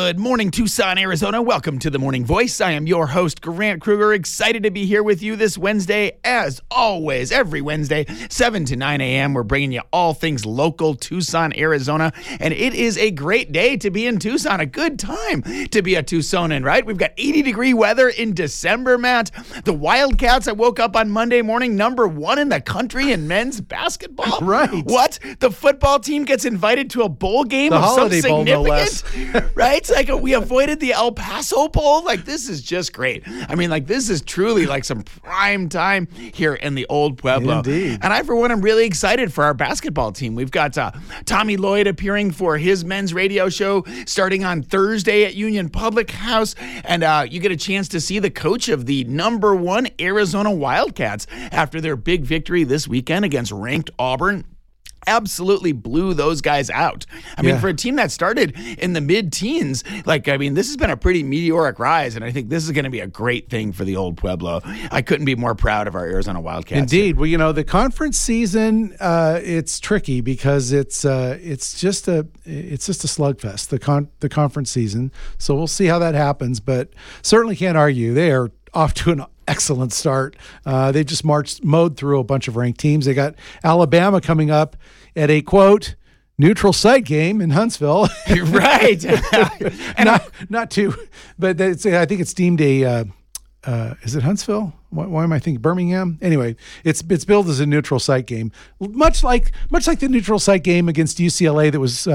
Good morning, Tucson, Arizona. Welcome to the Morning Voice. I am your host, Grant Kruger. Excited to be here with you this Wednesday. As always, every Wednesday, 7 to 9 a.m., we're bringing you all things local, Tucson, Arizona. And it is a great day to be in Tucson, a good time to be a Tucsonan, right? We've got 80-degree weather in December, Matt. The Wildcats, I woke up on Monday morning, #1 in the country in men's basketball. Right. What? The football team gets invited to a bowl game The of some Holiday Bowl, no significance? less. Right? It's like we avoided the El Paso Bowl. Like, this is just great. I mean, like, this is truly like some prime time here in the Old Pueblo. Indeed. And I, for one, am really excited for our basketball team. We've got Tommy Lloyd appearing for his men's radio show starting on Thursday at Union Public House. And you get a chance to see the coach of the #1 Arizona Wildcats after their big victory this weekend against ranked Auburn. Absolutely blew those guys out. I mean, for a team that started in the mid-teens, this has been a pretty meteoric rise, and I think this is going to be a great thing for the Old Pueblo. I couldn't be more proud of our Arizona Wildcats. Indeed. Well, the conference season, it's tricky because it's just a slugfest, the conference season. So we'll see how that happens, but certainly can't argue. They are off to an excellent start. They just mowed through a bunch of ranked teams. They got Alabama coming up at a, quote, neutral site game in Huntsville. Right. And not too, but I think it's deemed a, is it Huntsville? Why am I thinking Birmingham? Anyway, it's billed as a neutral site game, much like the neutral site game against UCLA that was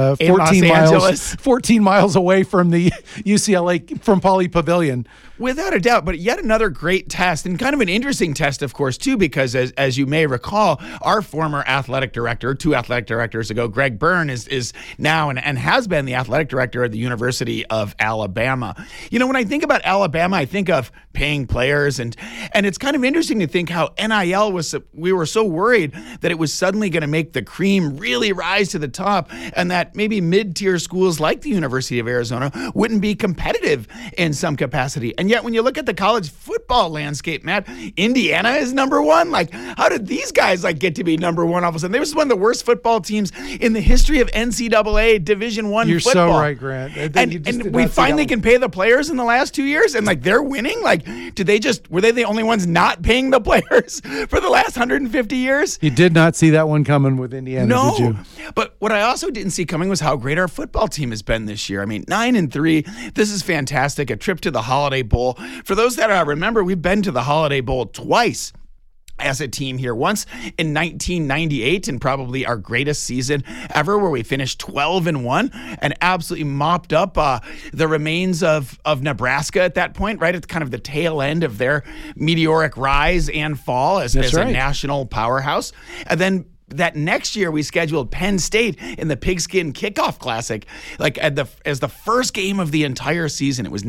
14 miles away from the UCLA from Pauley Pavilion. Without a doubt, but yet another great test, and kind of an interesting test, of course, too, because as you may recall, our former athletic director, 2 athletic directors ago, Greg Byrne, is now and has been the athletic director at the University of Alabama. When I think about Alabama, I think of paying players, and it's kind of interesting to think how NIL we were so worried that it was suddenly going to make the cream really rise to the top, and that maybe mid-tier schools like the University of Arizona wouldn't be competitive in some capacity. And yet when you look at the college football landscape, Matt, Indiana is #1. Like, how did these guys get to be #1 all of a sudden? They were one of the worst football teams in the history of NCAA Division I football. You're so right, Grant. And we finally can pay the players in the last 2 years, and they're winning. Were they the only ones not paying the players for the last 150 years? You did not see that one coming with Indiana, did you? But what I also didn't see coming was how great our football team has been this year. I mean, 9-3. This is fantastic. A trip to the Holiday Bowl. For those that remember, we've been to the Holiday Bowl twice as a team here. Once in 1998, and probably our greatest season ever, where we finished 12-1 and absolutely mopped up the remains of Nebraska at that point, right at kind of the tail end of their meteoric rise and fall as a national powerhouse. And then that next year, we scheduled Penn State in the Pigskin Kickoff Classic, as the first game of the entire season. It was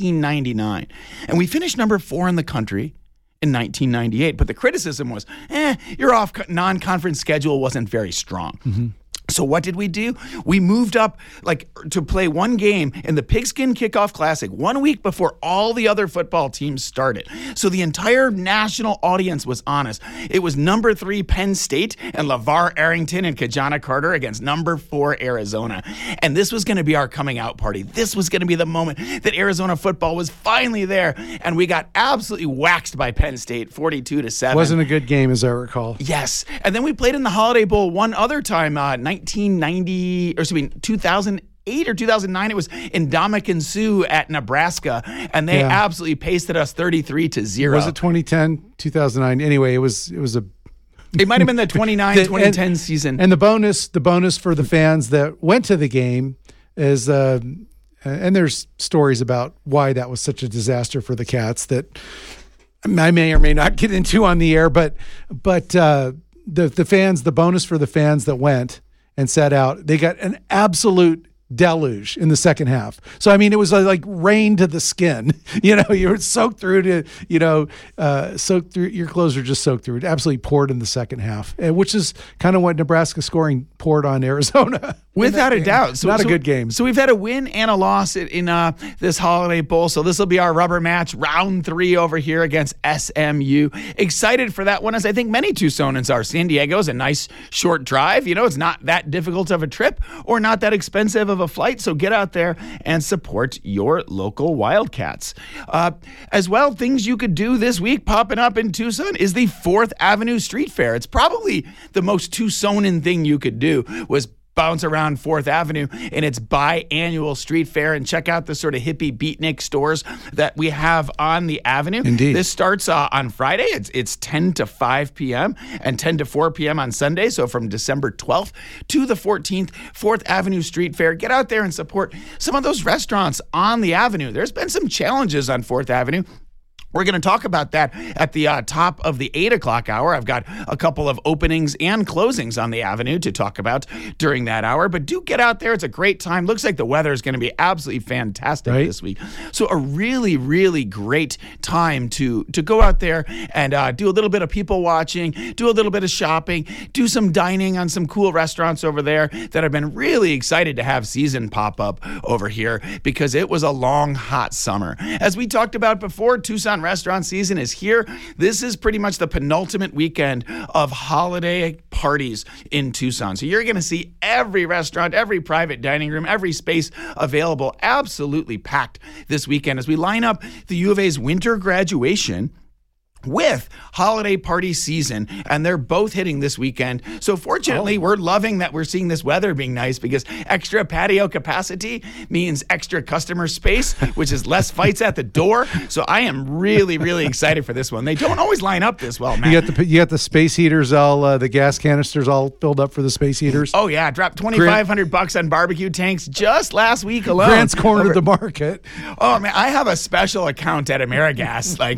1999. And we finished #4 in the country in 1998. But the criticism was, your non-conference schedule wasn't very strong. Mm-hmm. So what did we do? We moved up to play one game in the Pigskin Kickoff Classic 1 week before all the other football teams started. So the entire national audience was on us. It was #3 Penn State and LeVar Arrington and Kajana Carter against #4 Arizona. And this was going to be our coming out party. This was going to be the moment that Arizona football was finally there. And we got absolutely waxed by Penn State, 42-7. Wasn't a good game, as I recall. Yes. And then we played in the Holiday Bowl one other time, 2008 or 2009, it was in Dominican Sioux at Nebraska, and they absolutely pasted us 33-0. Was it 2010, 2009? Anyway, it was a. It might have been the 2010 season. And the bonus for the fans that went to the game is, and there's stories about why that was such a disaster for the Cats that I may or may not get into on the air, but the fans, the bonus for the fans that went and sat out, they got an absolute deluge in the second half. So, I mean, it was like rain to the skin. You were soaked through to, soaked through, your clothes were just soaked through. It absolutely poured in the second half, which is kind of what Nebraska scoring poured on Arizona. Without a doubt. So, not a good game. So we've had a win and a loss in this Holiday Bowl. So this will be our rubber match, round 3 over here against SMU. Excited for that one, as I think many Tucsonans are. San Diego's a nice short drive. It's not that difficult of a trip or not that expensive of a flight, so get out there and support your local Wildcats. As well, things you could do this week popping up in Tucson is the 4th Avenue Street Fair. It's probably the most Tucsonan thing you could do was bounce around 4th Avenue in its biannual street fair and check out the sort of hippie beatnik stores that we have on the avenue. Indeed. This starts on Friday. It's 10 to 5 p.m. and 10 to 4 p.m. on Sunday. So from December 12th to the 14th, 4th Avenue Street Fair. Get out there and support some of those restaurants on the avenue. There's been some challenges on 4th Avenue. We're going to talk about that at the top of the 8 o'clock hour. I've got a couple of openings and closings on the avenue to talk about during that hour. But do get out there. It's a great time. Looks like the weather is going to be absolutely fantastic this week. So a really, really great time to go out there and do a little bit of people watching, do a little bit of shopping, do some dining on some cool restaurants over there that I've been really excited to have season pop up over here because it was a long, hot summer. As we talked about before, Tucson restaurant season is here. This is pretty much the penultimate weekend of holiday parties in Tucson. So you're going to see every restaurant, every private dining room, every space available absolutely packed this weekend as we line up the U of A's winter graduation with holiday party season, and they're both hitting this weekend. So fortunately, we're loving that we're seeing this weather being nice because extra patio capacity means extra customer space, which is less fights at the door. So I am really, really excited for this one. They don't always line up this well, Matt. You got the space heaters all, the gas canisters all filled up for the space heaters. Oh yeah, dropped $2,500 on barbecue tanks just last week alone. Grant's cornered the market. Oh man, I have a special account at AmeriGas. Like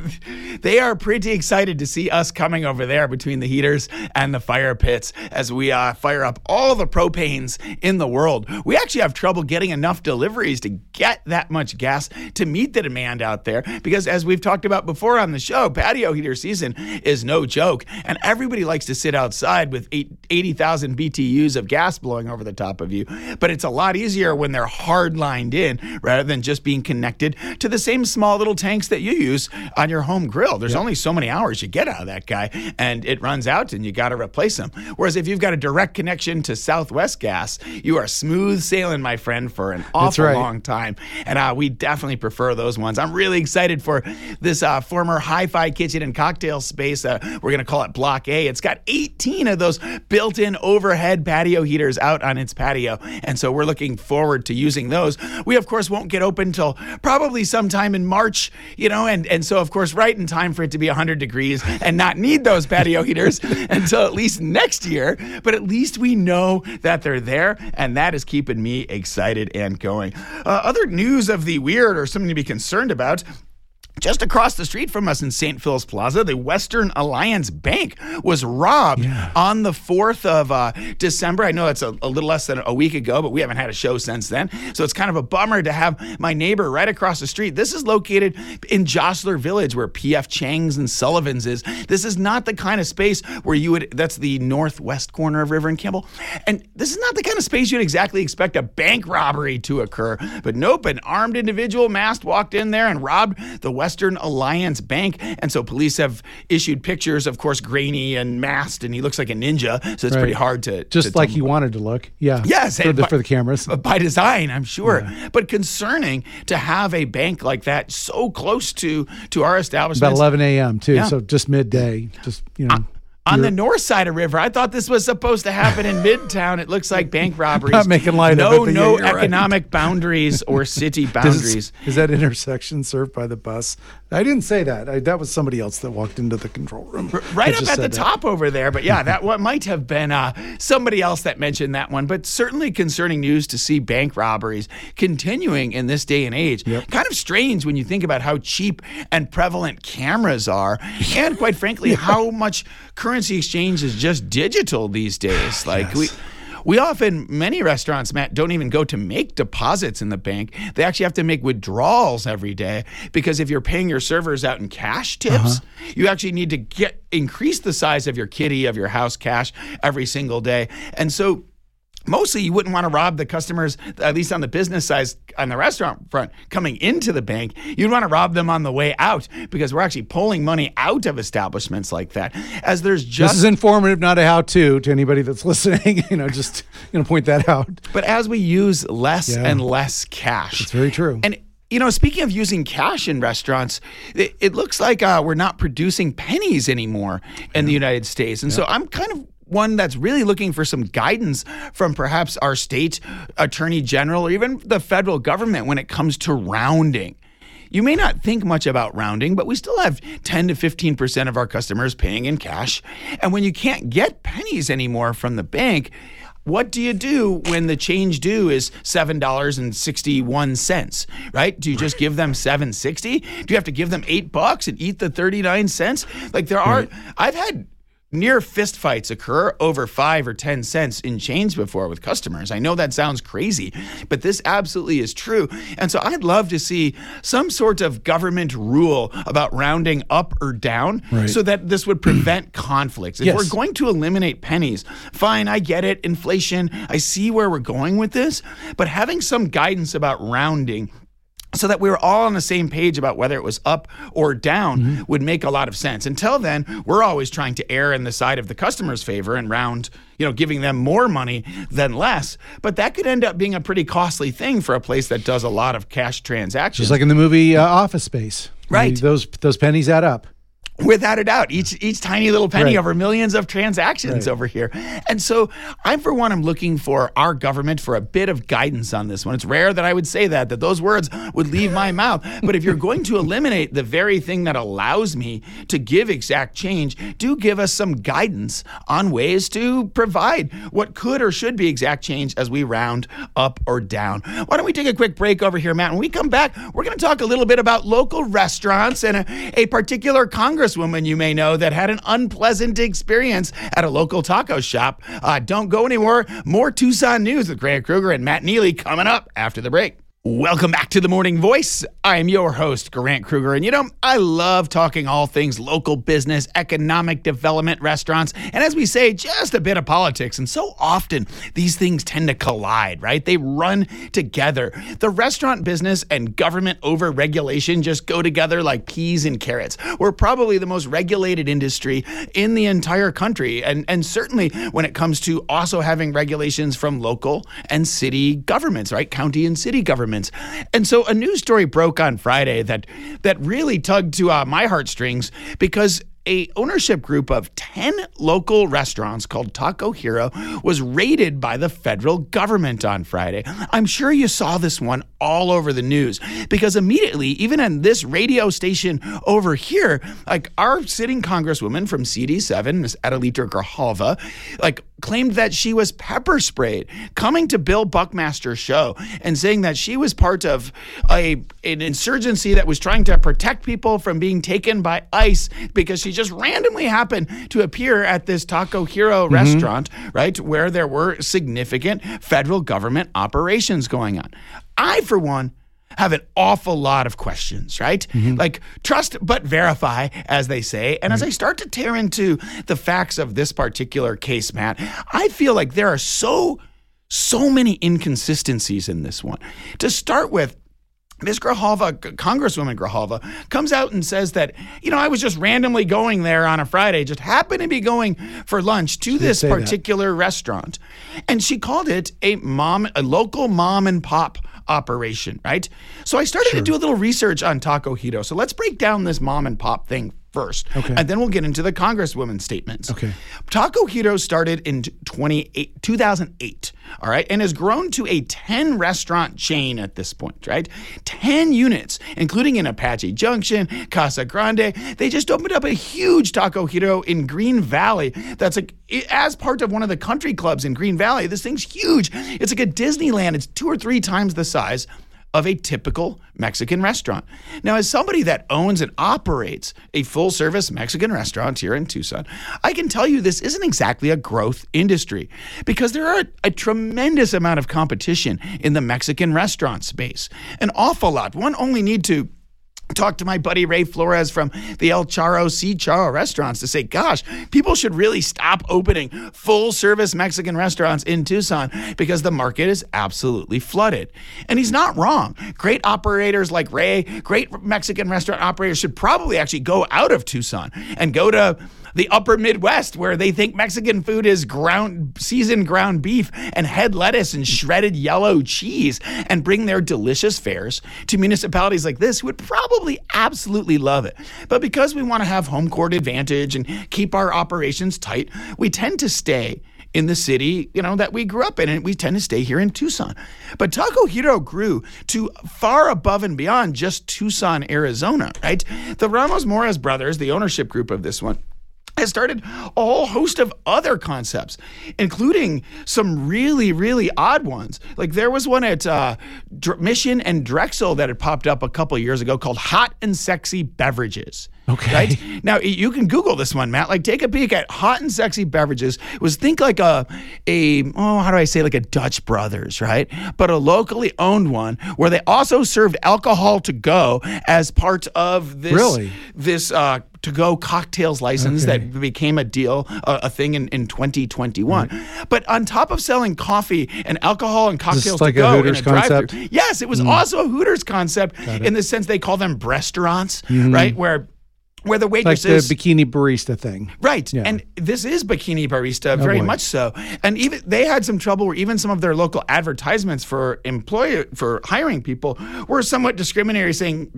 they are pretty excited to see us coming over there between the heaters and the fire pits as we fire up all the propanes in the world. We actually have trouble getting enough deliveries to get that much gas to meet the demand out there because as we've talked about before on the show, patio heater season is no joke and everybody likes to sit outside with 80,000 BTUs of gas blowing over the top of you. But it's a lot easier when they're hard lined in rather than just being connected to the same small little tanks that you use on your home grill. There's only so many hours you get out of that guy and it runs out and you got to replace them. Whereas if you've got a direct connection to Southwest Gas, you are smooth sailing, my friend, for an awful long time. And we definitely prefer those ones. I'm really excited for this former Hi-Fi Kitchen and Cocktail space. We're going to call it Block A. It's got 18 of those built-in overhead patio heaters out on its patio. And so we're looking forward to using those. We, of course, won't get open until probably sometime in March, and so, of course, right in time for it to be 100 degrees and not need those patio heaters until at least next year. But at least we know that they're there, and that is keeping me excited and going. Other news of the weird or something to be concerned about. Just across the street from us in St. Phil's Plaza, the Western Alliance Bank was robbed on the 4th of December. I know it's a little less than a week ago, but we haven't had a show since then. So it's kind of a bummer to have my neighbor right across the street. This is located in Jossler Village where P.F. Chang's and Sullivan's is. This is not the kind of space where that's the northwest corner of River and Campbell. And this is not the kind of space you'd exactly expect a bank robbery to occur. But nope, an armed individual masked walked in there and robbed the Western Alliance Bank. And so police have issued pictures, of course, grainy and masked, and he looks like a ninja. So it's pretty hard to... Just like he wanted to look. Yeah. Yes. For the cameras. By design, I'm sure. Yeah. But concerning to have a bank like that so close to our establishment. About 11 a.m. too. Yeah. So just midday. Just, on the north side of River, I thought this was supposed to happen in Midtown. It looks like bank robberies. Not making light of it. No economic boundaries or city boundaries. Is that intersection served by the bus? I didn't say that. That was somebody else that walked into the control room. Right up at the top over there. But yeah, that might have been somebody else that mentioned that one. But certainly concerning news to see bank robberies continuing in this day and age. Yep. Kind of strange when you think about how cheap and prevalent cameras are. And quite frankly, how much currency exchange is just digital these days. Like we often, many restaurants, Matt, don't even go to make deposits in the bank. They actually have to make withdrawals every day because if you're paying your servers out in cash tips, you actually need to increase the size of your kitty, of your house cash every single day. And so mostly you wouldn't want to rob the customers, at least on the business side, on the restaurant front, coming into the bank. You'd want to rob them on the way out because we're actually pulling money out of establishments like that. As there's just... This is informative, not a how-to to anybody that's listening. Just going to point that out. But as we use less and less cash. It's very true. And speaking of using cash in restaurants, it looks like we're not producing pennies anymore in the United States. And so I'm kind of one that's really looking for some guidance from perhaps our state attorney general or even the federal government when it comes to rounding. You may not think much about rounding, but we still have 10 to 15% of our customers paying in cash. And when you can't get pennies anymore from the bank, what do you do when the change due is $7.61, right? Do you just give them $7.60? Do you have to give them $8 and eat the 39 cents? Like I've had near fist fights occur over 5 or 10 cents in change before with customers. I know that sounds crazy, but this absolutely is true. And so I'd love to see some sort of government rule about rounding up or down so that this would prevent conflicts. If we're going to eliminate pennies, fine, I get it, inflation, I see where we're going with this, but having some guidance about rounding so that we were all on the same page about whether it was up or down would make a lot of sense. Until then, we're always trying to err in the side of the customer's favor and round, giving them more money than less. But that could end up being a pretty costly thing for a place that does a lot of cash transactions. Just like in the movie Office Space. Right. Those pennies add up. Without a doubt, each tiny little penny over millions of transactions over here. And so I, for one, am looking for our government for a bit of guidance on this one. It's rare that I would say that those words would leave my mouth. But if you're going to eliminate the very thing that allows me to give exact change, do give us some guidance on ways to provide what could or should be exact change as we round up or down. Why don't we take a quick break over here, Matt? When we come back, we're going to talk a little bit about local restaurants and a particular congresswoman you may know that had an unpleasant experience at a local taco shop. Don't go anywhere. More Tucson news with Grant Kruger and Matt Neely coming up after the break. Welcome back to The Morning Voice. I am your host, Grant Kruger. And I love talking all things local business, economic development, restaurants, and as we say, just a bit of politics. And so often these things tend to collide, right? They run together. The restaurant business and government overregulation just go together like peas and carrots. We're probably the most regulated industry in the entire country. And certainly when it comes to also having regulations from local and city governments, right? County and city governments. And so a news story broke on Friday that really tugged to my heartstrings because a ownership group of 10 local restaurants called Taco Hero was raided by the federal government on Friday. I'm sure you saw this one all over the news because immediately, even on this radio station over here, like our sitting congresswoman from CD7, Ms. Adelita Grijalva, claimed that she was pepper sprayed coming to Bill Buckmaster's show and saying that she was part of an insurgency that was trying to protect people from being taken by ICE because she just randomly happened to appear at this Taco Hero restaurant, right, where there were significant federal government operations going on. I, for one, have an awful lot of questions, right? Like trust but verify, as they say. And as I start to tear into the facts of this particular case, Matt, I feel like there are so many inconsistencies in this one. To start with, Ms. Grijalva, Congresswoman Grijalva, comes out and says that, I was just randomly going there on a Friday, just happened to be going for lunch to this particular restaurant. And she called it a local mom and pop operation, right? So I started to do a little research on Taco Hero. So let's break down this mom and pop thing first, and then we'll get into the Congresswoman's statements. Taco Hero started in 2008, all right, and has grown to a 10-restaurant chain at this point, right? 10 units, including in Apache Junction, Casa Grande. They just opened up a huge Taco Hero in Green Valley. That's as part of one of the country clubs in Green Valley. This thing's huge. It's like a Disneyland. It's 2 or 3 times the size of a typical Mexican restaurant. Now, as somebody that owns and operates a full-service Mexican restaurant here in Tucson, I can tell you this isn't exactly a growth industry because there are a tremendous amount of competition in the Mexican restaurant space. An awful lot. One only need to talked to my buddy Ray Flores from the El Charro C. Charro restaurants to say, gosh, people should really stop opening full-service Mexican restaurants in Tucson because the market is absolutely flooded. And he's not wrong. Great operators like Ray, great Mexican restaurant operators should probably actually go out of Tucson and go to the upper Midwest, where they think Mexican food is seasoned ground beef and head lettuce and shredded yellow cheese, and bring their delicious fares to municipalities like this who would probably absolutely love it. But because we want to have home court advantage and keep our operations tight, we tend to stay in the city, that we grew up in, and we tend to stay here in Tucson. But Taco Hero grew to far above and beyond just Tucson, Arizona, right? The Ramos Morez brothers, the ownership group of this one, has started a whole host of other concepts, including some really, really odd ones. Like there was one at Mission and Drexel that had popped up a couple of years ago called Hot and Sexy Beverages. Okay. Right? Now, you can Google this one, Matt. Like, take a peek at Hot and Sexy Beverages. Think like how do I say, like a Dutch Brothers, right? But a locally owned one where they also served alcohol to go as part of this to-go cocktails license that became a thing in 2021. Right. But on top of selling coffee and alcohol and cocktails like to go a Hooters in a drive-thru, concept? yes, it was also a Hooters concept in the sense they call them restaurants, right? Where the waitresses, like the bikini barista thing, right? Yeah. And this is bikini barista, very much so. And even they had some trouble where even some of their local advertisements for hiring people were somewhat discriminatory,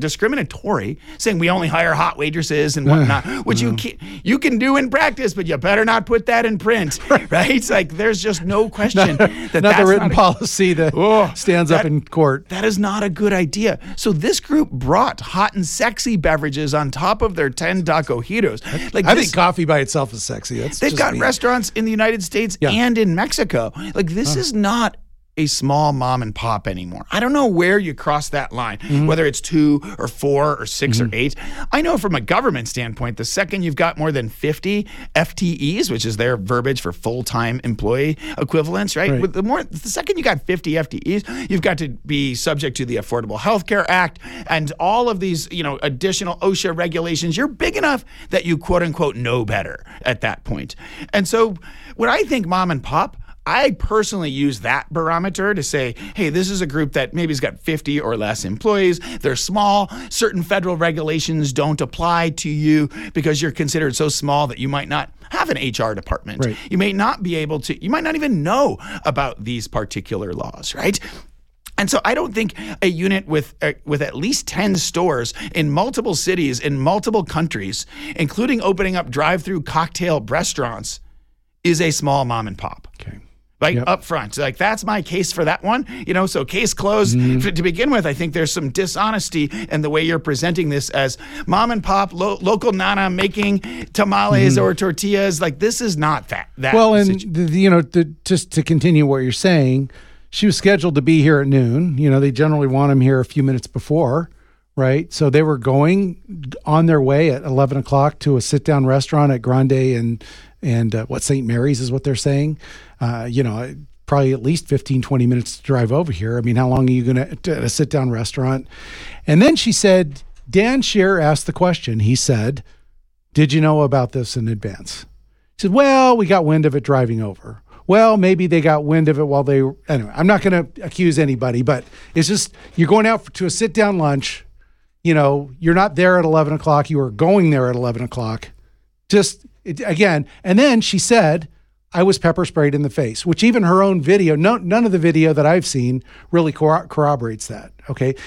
saying we only hire hot waitresses and whatnot, which you can do in practice, but you better not put that in print, right? It's like there's just no question that's the written policy that stands up in court. That is not a good idea. So this group brought hot and sexy beverages on top of their 10 Taco Heroes. I think coffee by itself is sexy. They've got restaurants in the United States and in Mexico. Like this is not a small mom and pop anymore. I don't know where you cross that line, whether it's 2 or 4 or 6 or 8. I know from a government standpoint, the second you've got more than 50 FTEs, which is their verbiage for full-time employee equivalents, right? The second you got 50 FTEs, you've got to be subject to the Affordable Health Care Act and all of these, additional OSHA regulations. You're big enough that you quote unquote know better at that point. And so when I think mom and pop, I personally use that barometer to say, hey, this is a group that maybe has got 50 or less employees. They're small. Certain federal regulations don't apply to you because you're considered so small that you might not have an HR department. Right. You may not be able to, you might not even know about these particular laws, right? And so I don't think a unit with at least 10 stores in multiple cities in multiple countries, including opening up drive-through cocktail restaurants, is a small mom and pop. Okay. Up front. Like that's my case for that one. So case closed. To begin with, I think there's some dishonesty in the way you're presenting this as mom and pop, local nana making tamales or tortillas. Like this is not that. Well, and just to continue what you're saying, she was scheduled to be here at noon. They generally want them here a few minutes before, right? So they were going on their way at 11 o'clock to a sit-down restaurant at Grande and St. Mary's is what they're saying. Probably at least 15, 20 minutes to drive over here. I mean, how long are you going to at a sit-down restaurant? And then she said, Dan Scheer asked the question. He said, did you know about this in advance? She said, well, we got wind of it driving over. Well, maybe they got wind of it while they were, anyway, I'm not going to accuse anybody, but it's just, you're going out to a sit-down lunch. You're not there at 11 o'clock. You were going there at 11 o'clock. Again, and then she said, I was pepper sprayed in the face, which even her own video, none of the video that I've seen really corroborates that. Okay.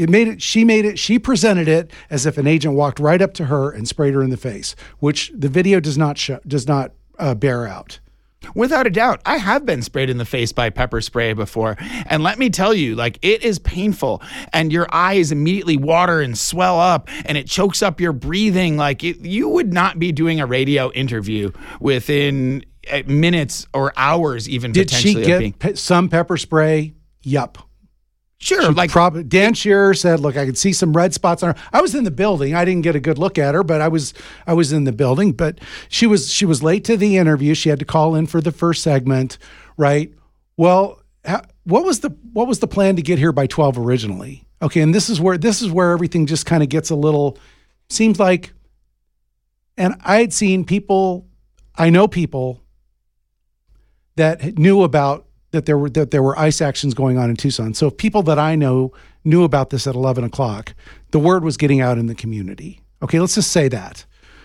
She presented it as if an agent walked right up to her and sprayed her in the face, which the video does not bear out. Without a doubt, I have been sprayed in the face by pepper spray before. And let me tell you, it is painful and your eyes immediately water and swell up and it chokes up your breathing. You would not be doing a radio interview within minutes or hours even potentially. Did she get some pepper spray? Yup. Sure. Dan Scheer said, look, I could see some red spots on her. I was in the building. I didn't get a good look at her, but I was in the building. But she was late to the interview. She had to call in for the first segment, right? Well, what was the plan to get here by 12 originally? Okay, and this is where everything just kind of gets a little, seems like, and I had seen people, I know people that knew about that there were ICE actions going on in Tucson. So people that I know knew about this at 11 o'clock. The word was getting out in the community. Okay, let's just say that.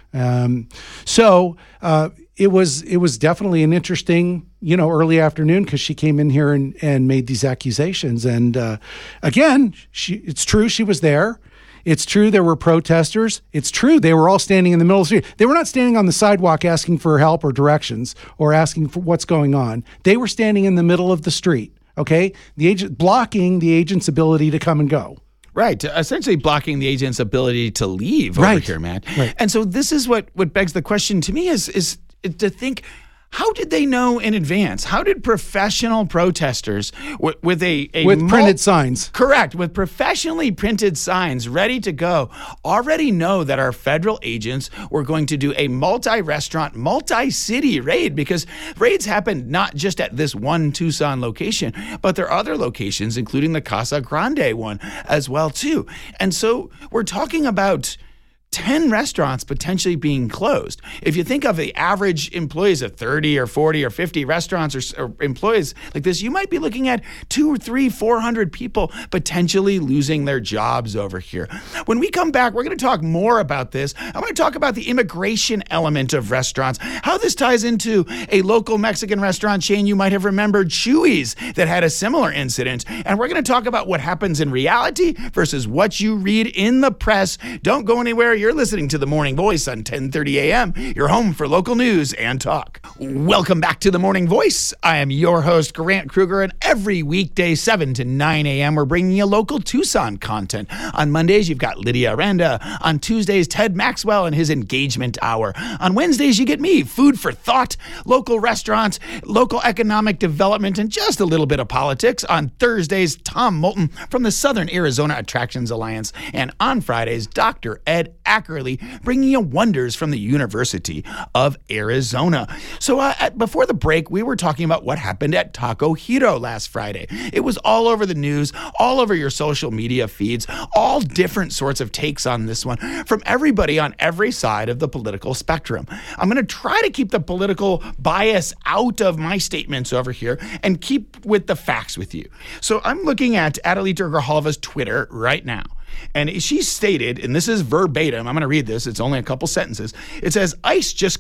So it was definitely an interesting, early afternoon, because she came in here and made these accusations. And again, it's true she was there. It's true there were protesters. It's true they were all standing in the middle of the street. They were not standing on the sidewalk asking for help or directions or asking for what's going on. They were standing in the middle of the street, okay? The agent blocking the agent's ability to come and go. Right. Essentially blocking the agent's ability to leave over here, Matt. Right. And so this is what begs the question to me is to think, how did they know in advance? How did professional protesters with printed signs? Correct. With professionally printed signs ready to go already know that our federal agents were going to do a multi-restaurant, multi-city raid? Because raids happen not just at this one Tucson location, but there are other locations, including the Casa Grande one as well, too. And so we're talking about 10 restaurants potentially being closed. If you think of the average employees of 30 or 40 or 50 restaurants or employees like this, you might be looking at 200 or 300, 400 people potentially losing their jobs over here. When we come back, we're going to talk more about this. I want to talk about the immigration element of restaurants, how this ties into a local Mexican restaurant chain you might have remembered, Chuy's, that had a similar incident. And we're going to talk about what happens in reality versus what you read in the press. Don't go anywhere. You're listening to The Morning Voice on 10:30 a.m., your home for local news and talk. Welcome back to The Morning Voice. I am your host, Grant Kruger, and every weekday, 7 to 9 a.m., we're bringing you local Tucson content. On Mondays, you've got Lydia Aranda. On Tuesdays, Ted Maxwell and his Engagement Hour. On Wednesdays, you get me, food for thought, local restaurants, local economic development, and just a little bit of politics. On Thursdays, Tom Moulton from the Southern Arizona Attractions Alliance. And on Fridays, Dr. Ed Ackerley, bringing you wonders from the University of Arizona. So before the break, we were talking about what happened at Taco Hero last Friday. It was all over the news, all over your social media feeds, all different sorts of takes on this one from everybody on every side of the political spectrum. I'm going to try to keep the political bias out of my statements over here and keep with the facts with you. So I'm looking at Adelita Grijalva's Twitter right now. And she stated, and this is verbatim, I'm going to read this, it's only a couple sentences. It says, ICE just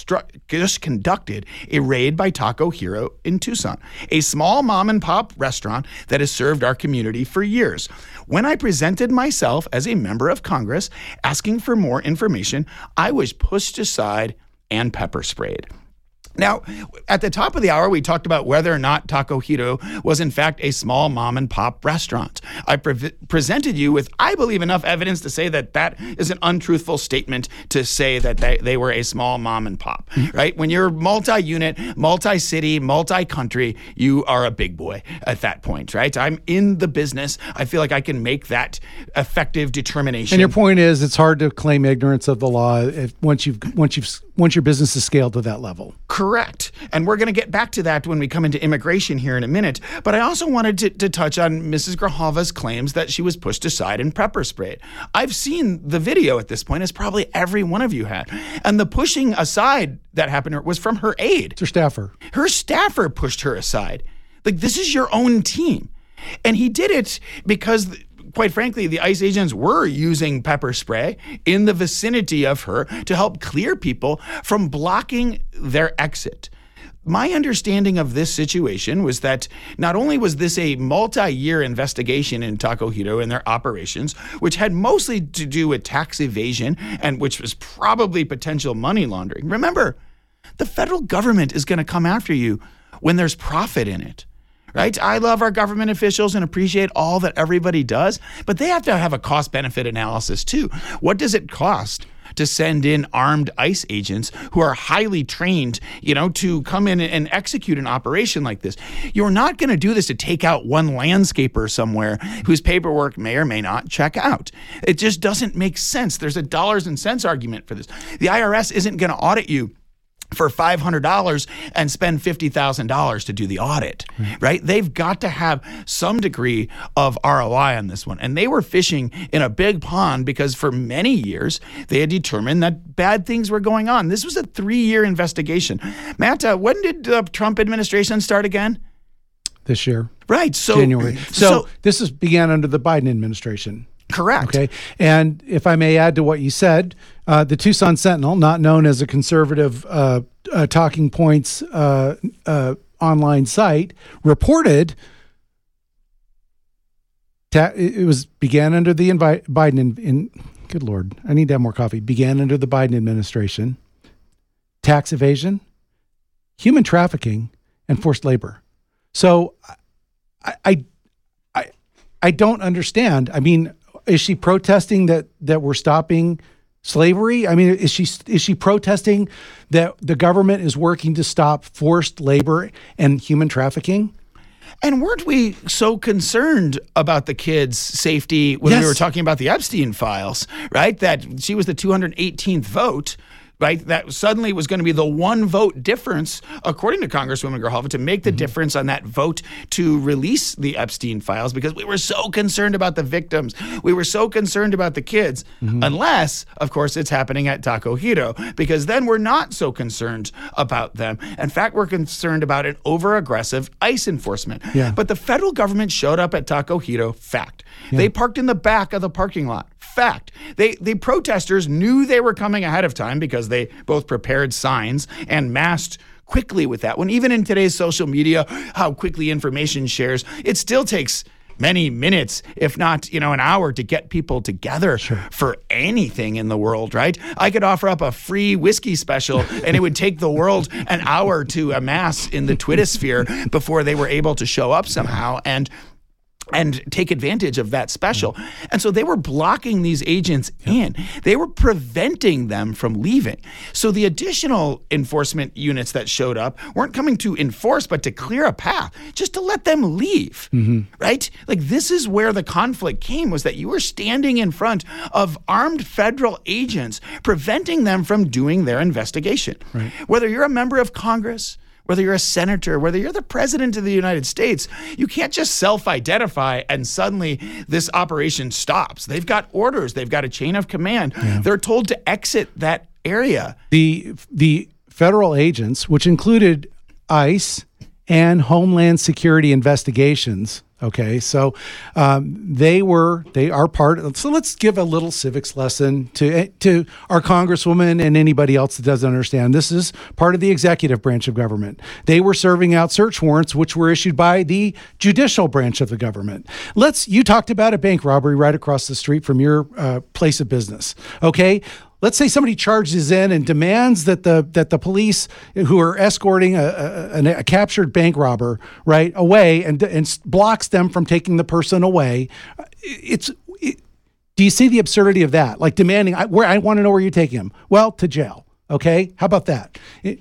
conducted a raid by Taco Hero in Tucson, a small mom and pop restaurant that has served our community for years. When I presented myself as a member of Congress asking for more information, I was pushed aside and pepper sprayed. Now, at the top of the hour, we talked about whether or not Taco Hero was in fact a small mom and pop restaurant. I presented you with, I believe, enough evidence to say that that is an untruthful statement to say that they were a small mom and pop, right? When you're multi-unit, multi-city, multi-country, you are a big boy at that point, right? I'm in the business. I feel like I can make that effective determination. And your point is, it's hard to claim ignorance of the law once your business is scaled to that level. Correct. And we're going to get back to that when we come into immigration here in a minute. But I also wanted to touch on Mrs. Grijalva's claims that she was pushed aside and pepper sprayed. I've seen the video at this point, as probably every one of you had. And the pushing aside that happened was from her aide. It's her staffer. Her staffer pushed her aside. Like, this is your own team. And he did it because, quite frankly, the ICE agents were using pepper spray in the vicinity of her to help clear people from blocking their exit. My understanding of this situation was that not only was this a multi-year investigation in Taco Hero and their operations, which had mostly to do with tax evasion and which was probably potential money laundering. Remember, the federal government is going to come after you when there's profit in it. Right? I love our government officials and appreciate all that everybody does, but they have to have a cost-benefit analysis too. What does it cost to send in armed ICE agents who are highly trained, to come in and execute an operation like this? You're not going to do this to take out one landscaper somewhere whose paperwork may or may not check out. It just doesn't make sense. There's a dollars and cents argument for this. The IRS isn't going to audit you for $500 and spend $50,000 to do the audit, right? They've got to have some degree of ROI on this one. And they were fishing in a big pond because for many years, they had determined that bad things were going on. This was a 3-year investigation. Matt, when did the Trump administration start again? This year. Right. So January. So this began under the Biden administration. Correct. Okay. And if I may add to what you said, the Tucson Sentinel, not known as a conservative talking points online site, reported began under the Biden good Lord, I need to have more coffee. Began under the Biden administration, tax evasion, human trafficking, and forced labor. So I don't understand. I mean, is she protesting that we're stopping slavery? I mean, is she protesting that the government is working to stop forced labor and human trafficking? And weren't we so concerned about the kids' safety when we were talking about the Epstein files, right? That she was the 218th vote, right? That suddenly was going to be the one vote difference, according to Congresswoman Grijalva, to make the difference on that vote to release the Epstein files, because we were so concerned about the victims. We were so concerned about the kids, unless, of course, it's happening at Taco Hito, because then we're not so concerned about them. In fact, we're concerned about an over-aggressive ICE enforcement. Yeah. But the federal government showed up at Taco Hito, fact. Yeah. They parked in the back of the parking lot. Fact. The protesters knew they were coming ahead of time because they both prepared signs and masked quickly with that. When even in today's social media, how quickly information shares, it still takes many minutes, if not, an hour to get people together for anything in the world, right? I could offer up a free whiskey special and it would take the world an hour to amass in the Twittersphere before they were able to show up somehow and take advantage of that special. And so they were blocking these agents in. They were preventing them from leaving. So the additional enforcement units that showed up weren't coming to enforce, but to clear a path, just to let them leave, right? Like, this is where the conflict came, was that you were standing in front of armed federal agents, preventing them from doing their investigation. Right. Whether you're a member of Congress, whether you're a senator, whether you're the president of the United States, you can't just self-identify and suddenly this operation stops. They've got orders. They've got a chain of command. Yeah. They're told to exit that area. The federal agents, which included ICE and Homeland Security investigations. Okay, so they are part of, so let's give a little civics lesson to our Congresswoman and anybody else that doesn't understand. This is part of the executive branch of government. They were serving out search warrants, which were issued by the judicial branch of the government. You talked about a bank robbery right across the street from your place of business. Okay. Let's say somebody charges in and demands that the police who are escorting a captured bank robber away and blocks them from taking the person away. Do you see the absurdity of that? Like demanding, I want to know where you're taking him. Well, to jail. Okay, how about that?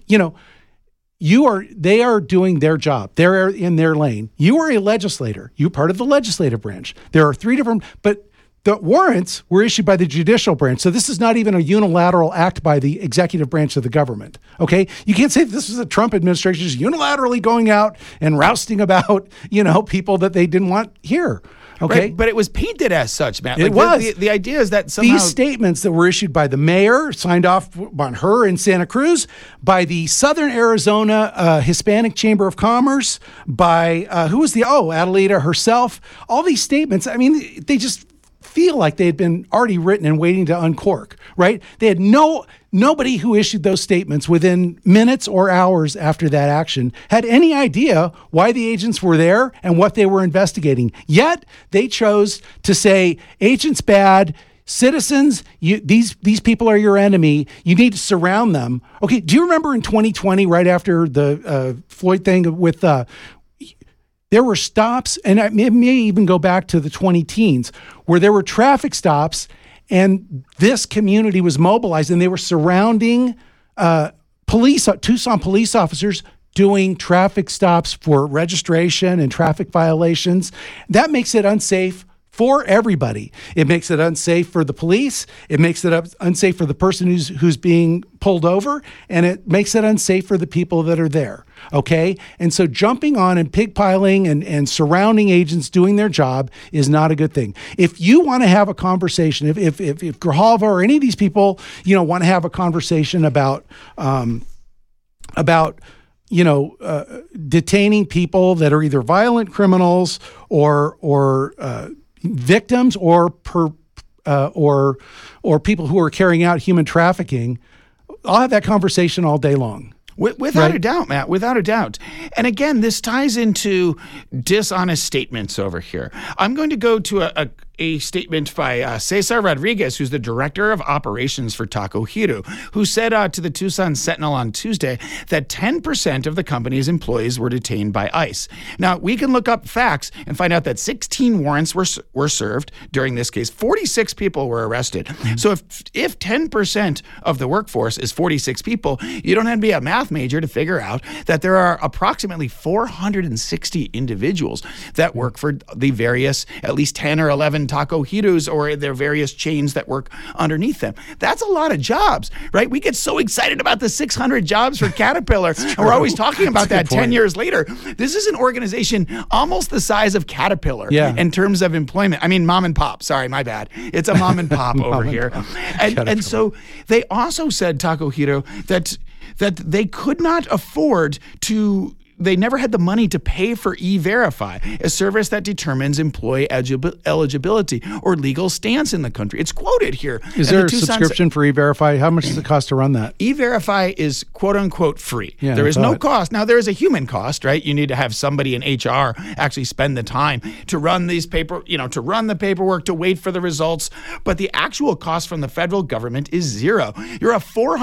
They are doing their job. They're in their lane. You are a legislator. You're part of the legislative branch. There are 3 different, but the warrants were issued by the judicial branch. So this is not even a unilateral act by the executive branch of the government. Okay. You can't say this was a Trump administration just unilaterally going out and rousting about, people that they didn't want here. Okay. Right, but it was painted as such, Matt. It was. The idea is that somehow these statements that were issued by the mayor, signed off on her in Santa Cruz, by the Southern Arizona Hispanic Chamber of Commerce, by who was Adelita herself. All these statements, I mean, they just feel like they had been already written and waiting to uncork, right? They had nobody who issued those statements within minutes or hours after that action had any idea why the agents were there and what they were investigating. Yet they chose to say, agents bad, citizens, these people are your enemy. You need to surround them. Okay, do you remember in 2020, right after the Floyd thing with there were stops, and it may even go back to the 2010s, where there were traffic stops, and this community was mobilized, and they were surrounding Tucson police officers doing traffic stops for registration and traffic violations. That makes it unsafe for everybody. It makes it unsafe for the police. It makes it unsafe for the person who's being pulled over, and it makes it unsafe for the people that are there. Okay? And so jumping on and pigpiling and surrounding agents doing their job is not a good thing. If you want to have a conversation, if Grijalva or any of these people, want to have a conversation about detaining people that are either violent criminals or victims or people who are carrying out human trafficking, I'll have that conversation all day long. Without a doubt, Matt, without a doubt. And again, this ties into dishonest statements over here. I'm going to go to a statement by Cesar Rodriguez, who's the director of operations for Taco Hero, who said to the Tucson Sentinel on Tuesday that 10% of the company's employees were detained by ICE. Now, we can look up facts and find out that 16 warrants were served during this case. 46 people were arrested. Mm-hmm. So if 10% of the workforce is 46 people, you don't have to be a math major to figure out that there are approximately 460 individuals that work for the various, at least 10 or 11 Taco Heroes or their various chains that work underneath them. That's a lot of jobs, right? We get so excited about the 600 jobs for Caterpillar, and we're always talking about that 10 years later. This is an organization almost the size of Caterpillar in terms of employment. I mean, mom and pop. Sorry, my bad. It's a mom and pop over here. And so they also said, Taco Hero, that they could not afford to. They never had the money to pay for E-Verify, a service that determines employee eligibility or legal stance in the country. It's quoted here. Is there a subscription for E-Verify? How much does it cost to run that? E-Verify is quote unquote free. Yeah, there is no cost. Now, there is a human cost, right? You need to have somebody in HR actually spend the time to run these to run the paperwork, to wait for the results. But the actual cost from the federal government is zero. You're a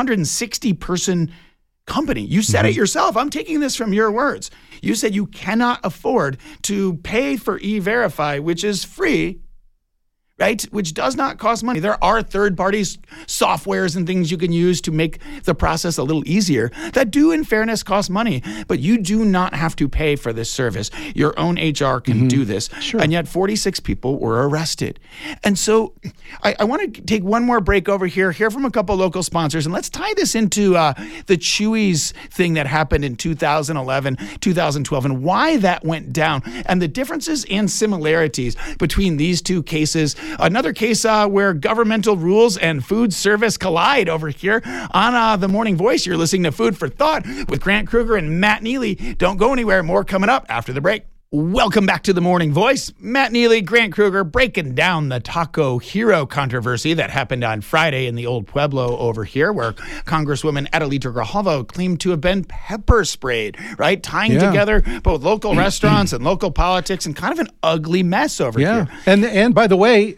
460-person company. You said it yourself. I'm taking this from your words. You said you cannot afford to pay for E-Verify, which is free, right? Which does not cost money. There are third-party softwares and things you can use to make the process a little easier that do, in fairness, cost money. But you do not have to pay for this service. Your own HR can do this. Sure. And yet 46 people were arrested. And so I want to take one more break over here, hear from a couple local sponsors, and let's tie this into the Chuy's thing that happened in 2011, 2012, and why that went down, and the differences and similarities between these two cases. Another case where governmental rules and food service collide over here on The Morning Voice. You're listening to Food for Thought with Grant Kruger and Matt Neely. Don't go anywhere. More coming up after the break. Welcome back to The Morning Voice. Matt Neely, Grant Kruger, breaking down the Taco Hero controversy that happened on Friday in the Old Pueblo over here, where Congresswoman Adelita Grijalva claimed to have been pepper sprayed, right? Tying together both local restaurants and local politics, and kind of an ugly mess over here. And by the way,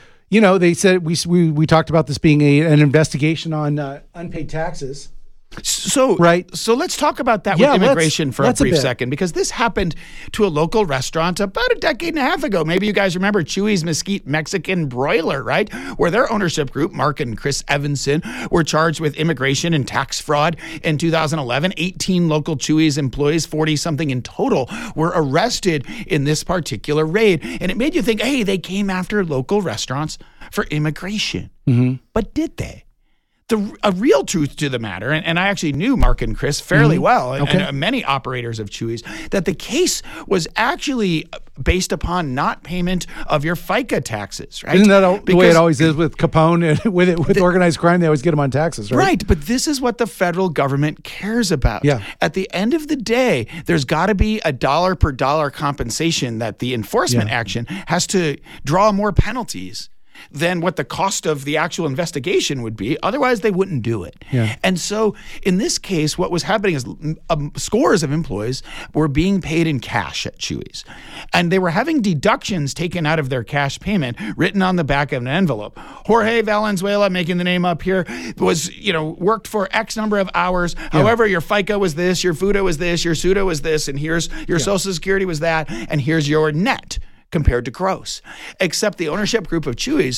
they said we talked about this being an investigation on unpaid taxes. So let's talk about that with immigration for a brief second, because this happened to a local restaurant about a decade and a half ago. Maybe you guys remember Chuy's Mesquite Mexican Broiler, right? Where their ownership group, Mark and Chris Evanson, were charged with immigration and tax fraud in 2011. 18 local Chuy's employees, 40-something in total, were arrested in this particular raid. And it made you think, hey, they came after local restaurants for immigration. Mm-hmm. But did they? A real truth to the matter, and I actually knew Mark and Chris fairly well, and many operators of Chuy's, that the case was actually based upon not payment of your FICA taxes, right? Isn't that the way it always is with Capone and with organized crime? They always get them on taxes, right? Right, but this is what the federal government cares about. Yeah. At the end of the day, there's got to be a dollar per dollar compensation that the enforcement action has to draw more penalties than what the cost of the actual investigation would be. Otherwise, they wouldn't do it. Yeah. And so in this case, what was happening is scores of employees were being paid in cash at Chuy's. And they were having deductions taken out of their cash payment written on the back of an envelope. Jorge Valenzuela, making the name up here, was, worked for X number of hours. Yeah. However, your FICA was this, your FUTA was this, your SUTA was this, and here's your Social Security was that, and here's your net compared to gross. Except the ownership group of Chuy's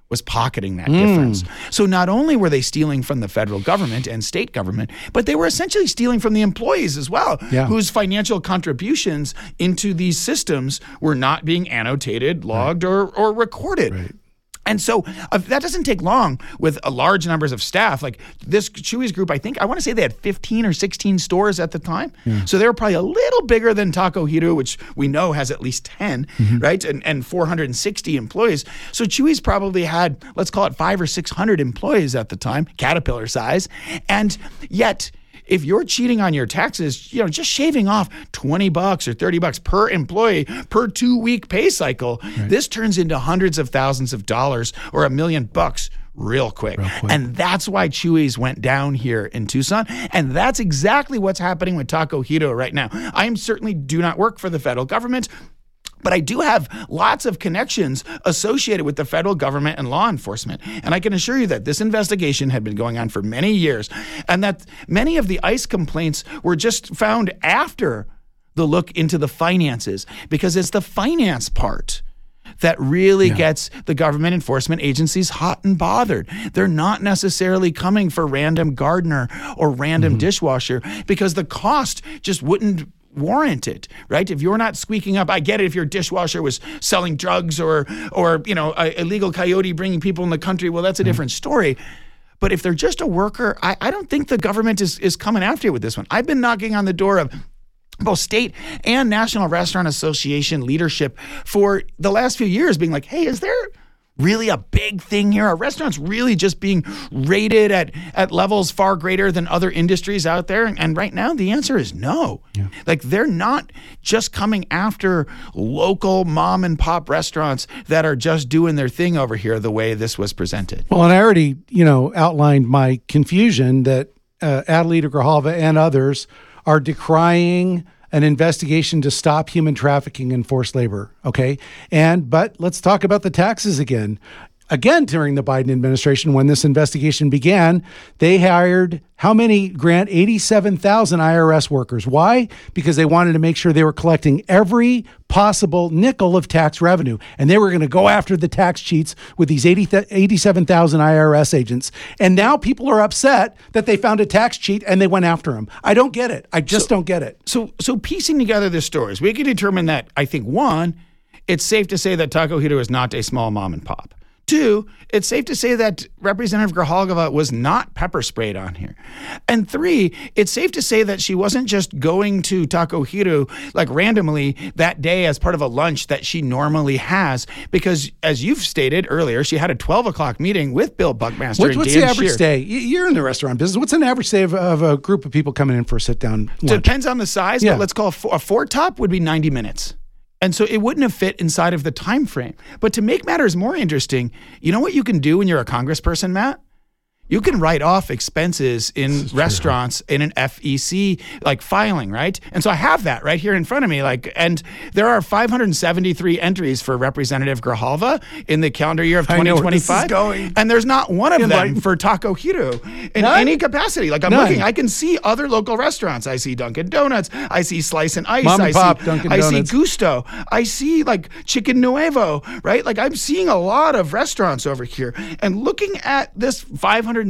was pocketing that difference. So not only were they stealing from the federal government and state government, but they were essentially stealing from the employees as well, whose financial contributions into these systems were not being annotated, logged, or recorded. Right. And so that doesn't take long with large numbers of staff. Like this Chuy's group, I want to say they had 15 or 16 stores at the time. Yeah. So they were probably a little bigger than Taco Hiro, which we know has at least 10, right? And 460 employees. So Chuy's probably had, let's call it 500 or 600 employees at the time, Caterpillar size. And yet, if you're cheating on your taxes, just shaving off $20 or $30 per employee per 2-week pay cycle, this turns into hundreds of thousands of dollars or $1 million real quick. And that's why Chuy's went down here in Tucson. And that's exactly what's happening with Taco Hiro right now. I certainly do not work for the federal government, but I do have lots of connections associated with the federal government and law enforcement. And I can assure you that this investigation had been going on for many years, and that many of the ICE complaints were just found after the look into the finances, because it's the finance part that really gets the government enforcement agencies hot and bothered. They're not necessarily coming for random gardener or random dishwasher, because the cost just wouldn't warrant it, right? If you're not squeaking up, I get it if your dishwasher was selling drugs or a illegal coyote bringing people in the country, well, that's a different story. But if they're just a worker, I don't think the government is coming after you with this one. I've been knocking on the door of both state and National Restaurant Association leadership for the last few years, being like, hey, is there really a big thing here? Are restaurants really just being rated at levels far greater than other industries out there? And right now, the answer is no. Yeah. Like, they're not just coming after local mom and pop restaurants that are just doing their thing over here the way this was presented. Well, and I already, outlined my confusion that Adelita Grijalva and others are decrying an investigation to stop human trafficking and forced labor. Okay. But let's talk about the taxes again. Again, during the Biden administration, when this investigation began, they hired how many, Grant? 87,000 IRS workers. Why? Because they wanted to make sure they were collecting every possible nickel of tax revenue. And they were going to go after the tax cheats with these 87,000 IRS agents. And now people are upset that they found a tax cheat and they went after them. I don't get it. I just don't get it. So piecing together the stories, we can determine that, I think, one, it's safe to say that Taco Hiro is not a small mom and pop. 2, it's safe to say that Representative Grijalva was not pepper sprayed on here. And 3, it's safe to say that she wasn't just going to Taco Hiro like randomly that day as part of a lunch that she normally has, because as you've stated earlier, she had a 12 o'clock meeting with Bill Buckmaster and Dan What's the average Scheer. day? You're in the restaurant business. What's an average day of a group of people coming in for a sit-down lunch? Depends on the size, but let's call a four top would be 90 minutes. And so it wouldn't have fit inside of the time frame. But to make matters more interesting, you know what you can do when you're a congressperson, Matt? You can write off expenses in restaurants in an FEC filing, right? And so I have that right here in front of me. And there are 573 entries for Representative Grijalva in the calendar year of 2025. And there's not one of them for Taco Hiro in any capacity. I'm looking, I can see other local restaurants. I see Dunkin' Donuts. I see Slice and Ice. Mom and Pop, Dunkin' Donuts. I see Gusto. I see Chicken Nuevo, right? I'm seeing a lot of restaurants over here. And looking at this 573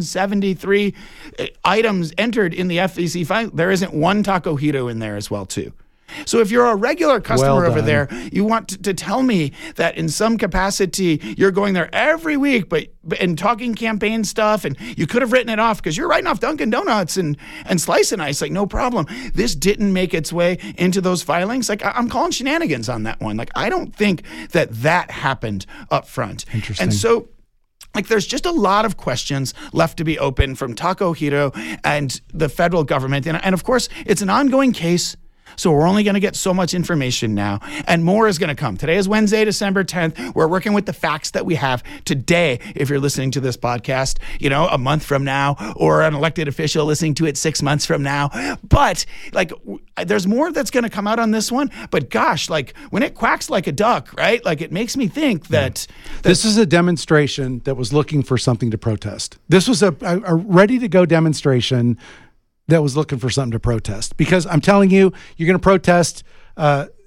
items entered in the FEC file, there isn't one Taco Hiro in there as well, too. So if you're a regular customer over there, you want to tell me that in some capacity you're going there every week, and talking campaign stuff, and you could have written it off because you're writing off Dunkin' Donuts and Slice and Ice, no problem. This didn't make its way into those filings. I'm calling shenanigans on that one. I don't think that happened up front. Interesting. And so there's just a lot of questions left to be open from Taco Hiro and the federal government. And of course, it's an ongoing case. So we're only going to get so much information now, and more is going to come. Today is Wednesday, December 10th. We're working with the facts that we have today. If you're listening to this podcast, a month from now, or an elected official listening to it 6 months from now. But there's more that's going to come out on this one. But gosh, when it quacks like a duck, right? It makes me think that this is a demonstration that was looking for something to protest. This was a ready to go demonstration that was looking for something to protest, because I'm telling you, you're going to protest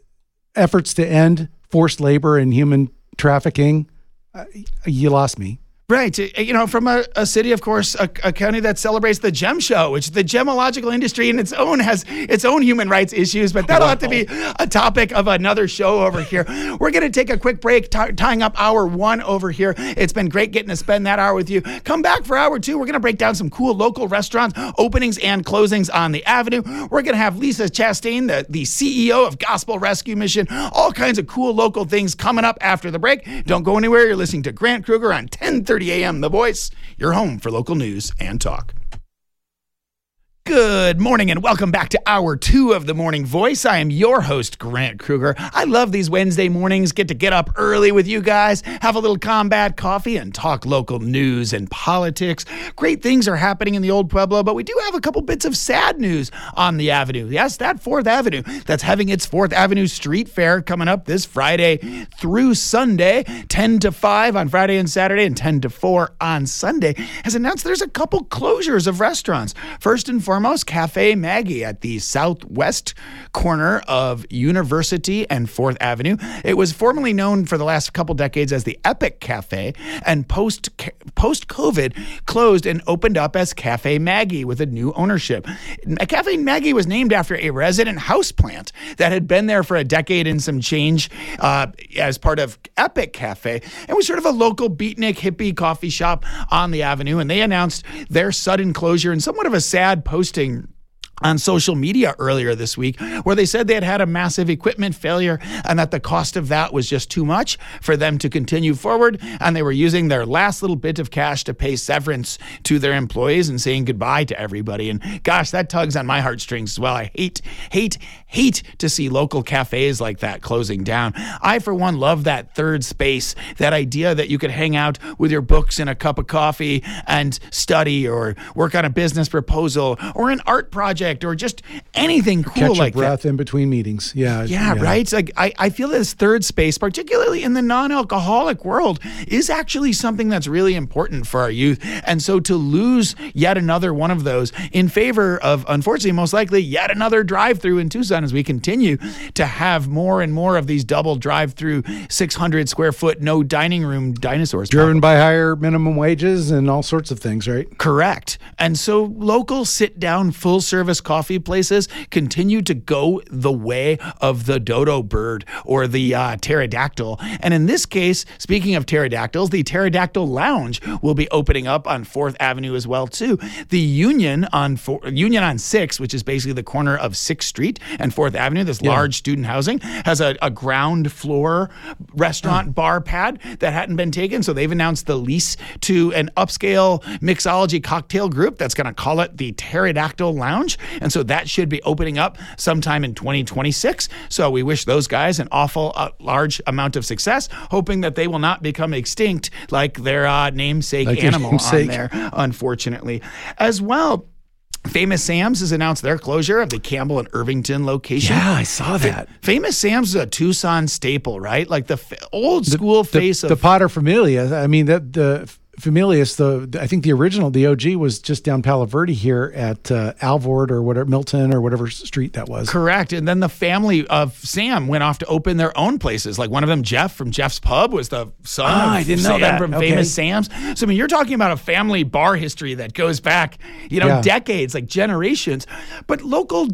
efforts to end forced labor and human trafficking. You lost me. Right. From a city, of course, a county that celebrates the gem show, which the gemological industry in its own has its own human rights issues, but that'll have to be a topic of another show over here. We're going to take a quick break, tying up hour one over here. It's been great getting to spend that hour with you. Come back for hour two. We're going to break down some cool local restaurants, openings and closings on the Avenue. We're going to have Lisa Chastain, the CEO of Gospel Rescue Mission, all kinds of cool local things coming up after the break. Don't go anywhere. You're listening to Grant Kruger on 10:30 a.m. The Voice, your home for local news and talk. Good morning and welcome back to hour two of the Morning Voice. I am your host, Grant Kruger. I love these Wednesday mornings, get up early with you guys, have a little combat coffee and talk local news and politics. Great things are happening in the Old Pueblo, but we do have a couple bits of sad news on the Avenue. Yes, that 4th Avenue that's having its 4th Avenue Street Fair coming up this Friday through Sunday, 10 to 5 on Friday and Saturday and 10 to 4 on Sunday, has announced there's a couple closures of restaurants. First and foremost, Cafe Maggie at the southwest corner of University and 4th Avenue. It was formerly known for the last couple decades as the Epic Cafe, and post-COVID closed and opened up as Cafe Maggie with a new ownership. Cafe Maggie was named after a resident houseplant that had been there for a decade and some change as part of Epic Cafe. It was sort of a local beatnik hippie coffee shop on the Avenue, and they announced their sudden closure in somewhat of a sad posting on social media earlier this week, where they said they had a massive equipment failure and that the cost of that was just too much for them to continue forward. And they were using their last little bit of cash to pay severance to their employees and saying goodbye to everybody. And gosh, that tugs on my heartstrings as well. I hate to see local cafes like that closing down. I, for one, love that third space, that idea that you could hang out with your books and a cup of coffee and study or work on a business proposal or an art project or just anything cool Catch like your breath that. in between meetings. Yeah, right? It's like I feel this third space, particularly in the non-alcoholic world, is actually something that's really important for our youth. And so to lose yet another one of those in favor of, unfortunately, most likely, yet another drive-through in Tucson as we continue to have more and more of these double drive-through 600 square foot, no dining room dinosaurs. Driven by higher minimum wages and all sorts of things, right? Correct. And so local sit-down, full-service coffee places continue to go the way of the dodo bird or the pterodactyl. And in this case, speaking of pterodactyls, the Pterodactyl Lounge will be opening up on 4th Avenue as well, too. The Union on 6th, which is basically the corner of 6th Street and 4th Avenue, this large student housing, has a ground floor restaurant bar pad that hadn't been taken. So they've announced the lease to an upscale mixology cocktail group that's going to call it the Pterodactyl Lounge. And so that should be opening up sometime in 2026. So we wish those guys an awful large amount of success, hoping that they will not become extinct like their namesake animal on there, unfortunately. As well, Famous Sam's has announced their closure of the Campbell and Irvington location. Yeah, I saw that. Famous Sam's is a Tucson staple, right? Like the old school face of the Pater Familia. I mean, the Familius, I think the original, the OG, was just down Palo Verde here at Alvord or whatever, Milton or whatever street that was. Correct. And then the family of Sam went off to open their own places. Like one of them, Jeff from Jeff's Pub, was the son of I didn't know Sam that. from Okay. Famous Sam's. So, I mean, you're talking about a family bar history that goes back, decades, like generations. But local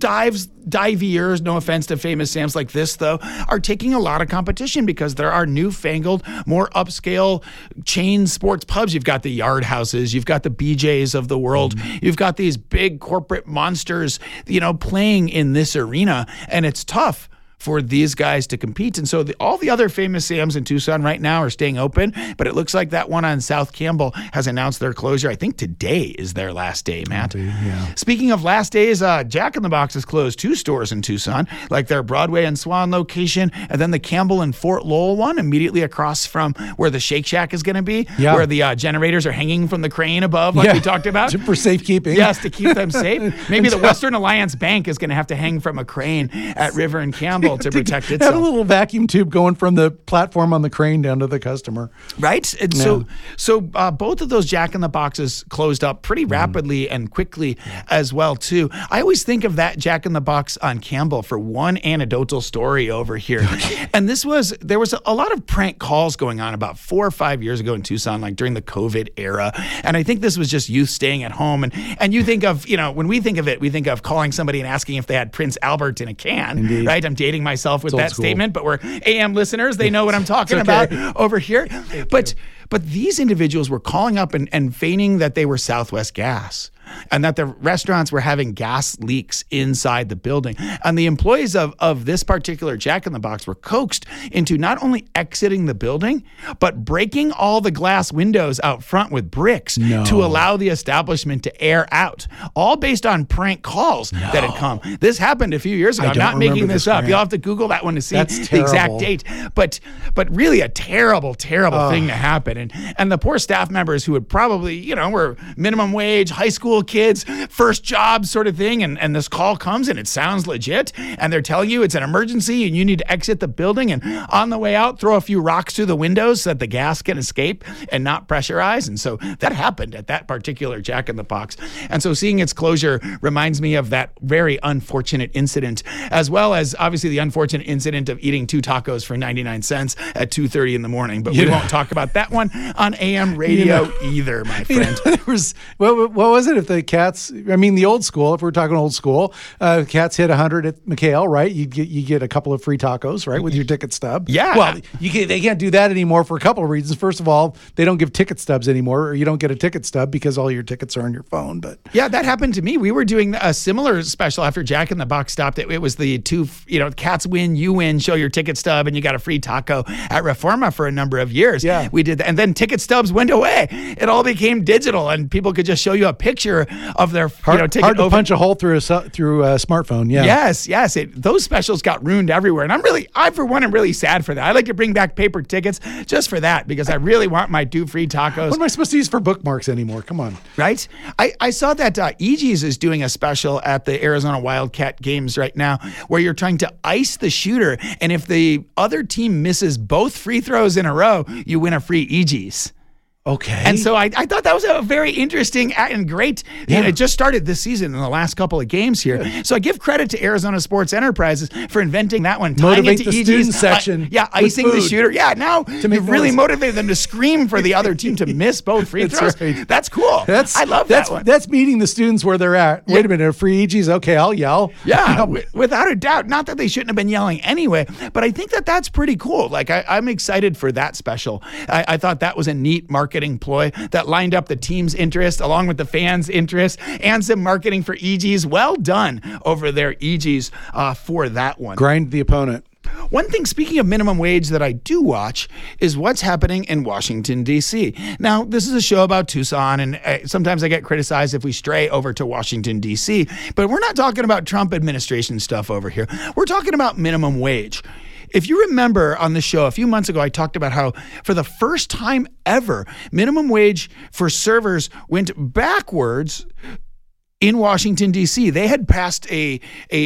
diviers, no offense to Famous Sam's like this, though, are taking a lot of competition because there are newfangled, more upscale chain sports pubs. You've got the Yard Houses, you've got the BJs of the world, you've got these big corporate monsters, playing in this arena, and it's tough for these guys to compete. And so all the other Famous Sam's in Tucson right now are staying open, but it looks like that one on South Campbell has announced their closure. I think today is their last day, Matt. Yeah. Speaking of last days, Jack in the Box has closed 2 stores in Tucson, like their Broadway and Swan location, and then the Campbell and Fort Lowell one immediately across from where the Shake Shack is going to be, where the generators are hanging from the crane above, like we talked about. For safekeeping. Yes, to keep them safe. Maybe the Western Alliance Bank is going to have to hang from a crane at River and Campbell. able to protect Have itself. a little vacuum tube going from the platform on the crane down to the customer. Right? And so both of those Jack in the Boxes closed up pretty rapidly and quickly as well, too. I always think of that Jack in the Box on Campbell for one anecdotal story over here. And there was a lot of prank calls going on about 4 or 5 years ago in Tucson, like during the COVID era. And I think this was just youth staying at home. And you think of, when we think of it, we think of calling somebody and asking if they had Prince Albert in a can. Indeed. Right? I'm dating myself with that school. statement, but we're AM listeners. They know what I'm talking about over here. But these individuals were calling up and feigning that they were Southwest Gas and that the restaurants were having gas leaks inside the building. And the employees of this particular Jack in the Box were coaxed into not only exiting the building, but breaking all the glass windows out front with bricks to allow the establishment to air out, all based on prank calls that had come. This happened a few years ago. I'm not making this up. You'll have to Google that one to see the exact date. But really a terrible thing to happen. And the poor staff members who would probably, were minimum wage, high school kids, first job sort of thing, and this call comes and it sounds legit, and they're telling you it's an emergency and you need to exit the building, and on the way out throw a few rocks through the windows so that the gas can escape and not pressurize. And so that happened at that particular Jack in the Box. And so seeing its closure reminds me of that very unfortunate incident, as well as obviously the unfortunate incident of eating 2 tacos for 99 cents at 2:30 in the morning. But we won't talk about that one on AM radio either, my friend. There was, what was it? If the Cats, the old school, if we're talking old school, Cats hit 100 at McHale, right? You get a couple of free tacos, right, with your ticket stub. Yeah. Well, they can't do that anymore for a couple of reasons. First of all, they don't give ticket stubs anymore, or you don't get a ticket stub because all your tickets are on your phone. But yeah, that happened to me. We were doing a similar special after Jack in the Box stopped. It was the 2, Cats win, you win, show your ticket stub, and you got a free taco at Reforma for a number of years. Yeah. We did that. And then ticket stubs went away. It all became digital, and people could just show you a picture of their ticket. Hard to punch a hole through a smartphone. Yeah. Yes. Those specials got ruined everywhere, and I for one am really sad for that. I like to bring back paper tickets just for that because I really want my 2 free tacos. What am I supposed to use for bookmarks anymore? Come on. Right? I saw that EG's is doing a special at the Arizona Wildcat games right now where you're trying to ice the shooter, and if the other team misses both free throws in a row, you win a free EG's. Okay. And so I thought that was a very interesting and great. Yeah. It just started this season in the last couple of games here. Yeah. So I give credit to Arizona Sports Enterprises for inventing that one. Motivate the student section. Icing the shooter. Yeah, now you've really motivated them to scream for the other team to miss both free throws. Right. That's cool. I love that one. That's meeting the students where they're at. Wait a minute, a free EG's? Okay, I'll yell. Yeah, without a doubt. Not that they shouldn't have been yelling anyway, but I think that's pretty cool. Like I'm excited for that special. I thought that was a neat marketing ploy that lined up the team's interest along with the fans' interest and some marketing for EG's. Well done over there, EG's, for that one. Grind the opponent. One thing, speaking of minimum wage, that I do watch is what's happening in Washington, D.C. Now, this is a show about Tucson, and sometimes I get criticized if we stray over to Washington, D.C., but we're not talking about Trump administration stuff over here. We're talking about minimum wage. If you remember on the show a few months ago, I talked about how for the first time ever, minimum wage for servers went backwards in Washington, D.C. They had passed a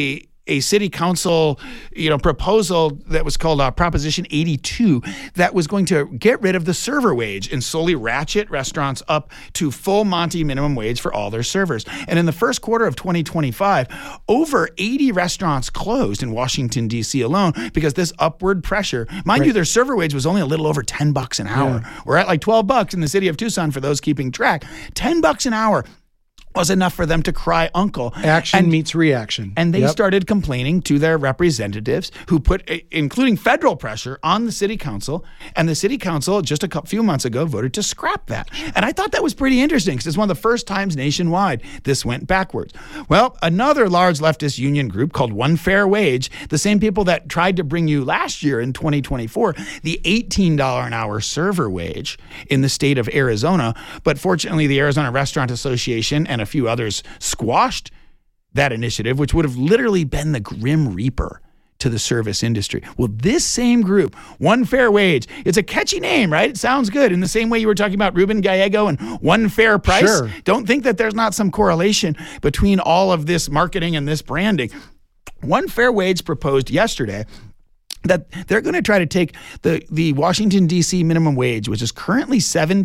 city council, proposal that was called Proposition 82 that was going to get rid of the server wage and slowly ratchet restaurants up to full Monty minimum wage for all their servers. And in the first quarter of 2025, over 80 restaurants closed in Washington, D.C. alone because this upward pressure, mind you, their server wage was only a little over $10 an hour. Yeah. We're at like $12 in the city of Tucson for those keeping track. $10 an hour was enough for them to cry uncle. Action meets reaction. And they started complaining to their representatives who put, including federal pressure, on the city council. And the city council just a few months ago voted to scrap that. And I thought that was pretty interesting because it's one of the first times nationwide this went backwards. Well, another large leftist union group called One Fair Wage, the same people that tried to bring you last year in 2024, the $18 an hour server wage in the state of Arizona. But fortunately, the Arizona Restaurant Association and a few others squashed that initiative, which would have literally been the grim reaper to the service industry. Well, this same group, One Fair Wage, it's a catchy name, right? It sounds good. In the same way you were talking about Ruben Gallego and One Fair Price. Sure. Don't think that there's not some correlation between all of this marketing and this branding. One fair wage proposed yesterday that they're going to try to take the Washington, D.C. minimum wage, which is currently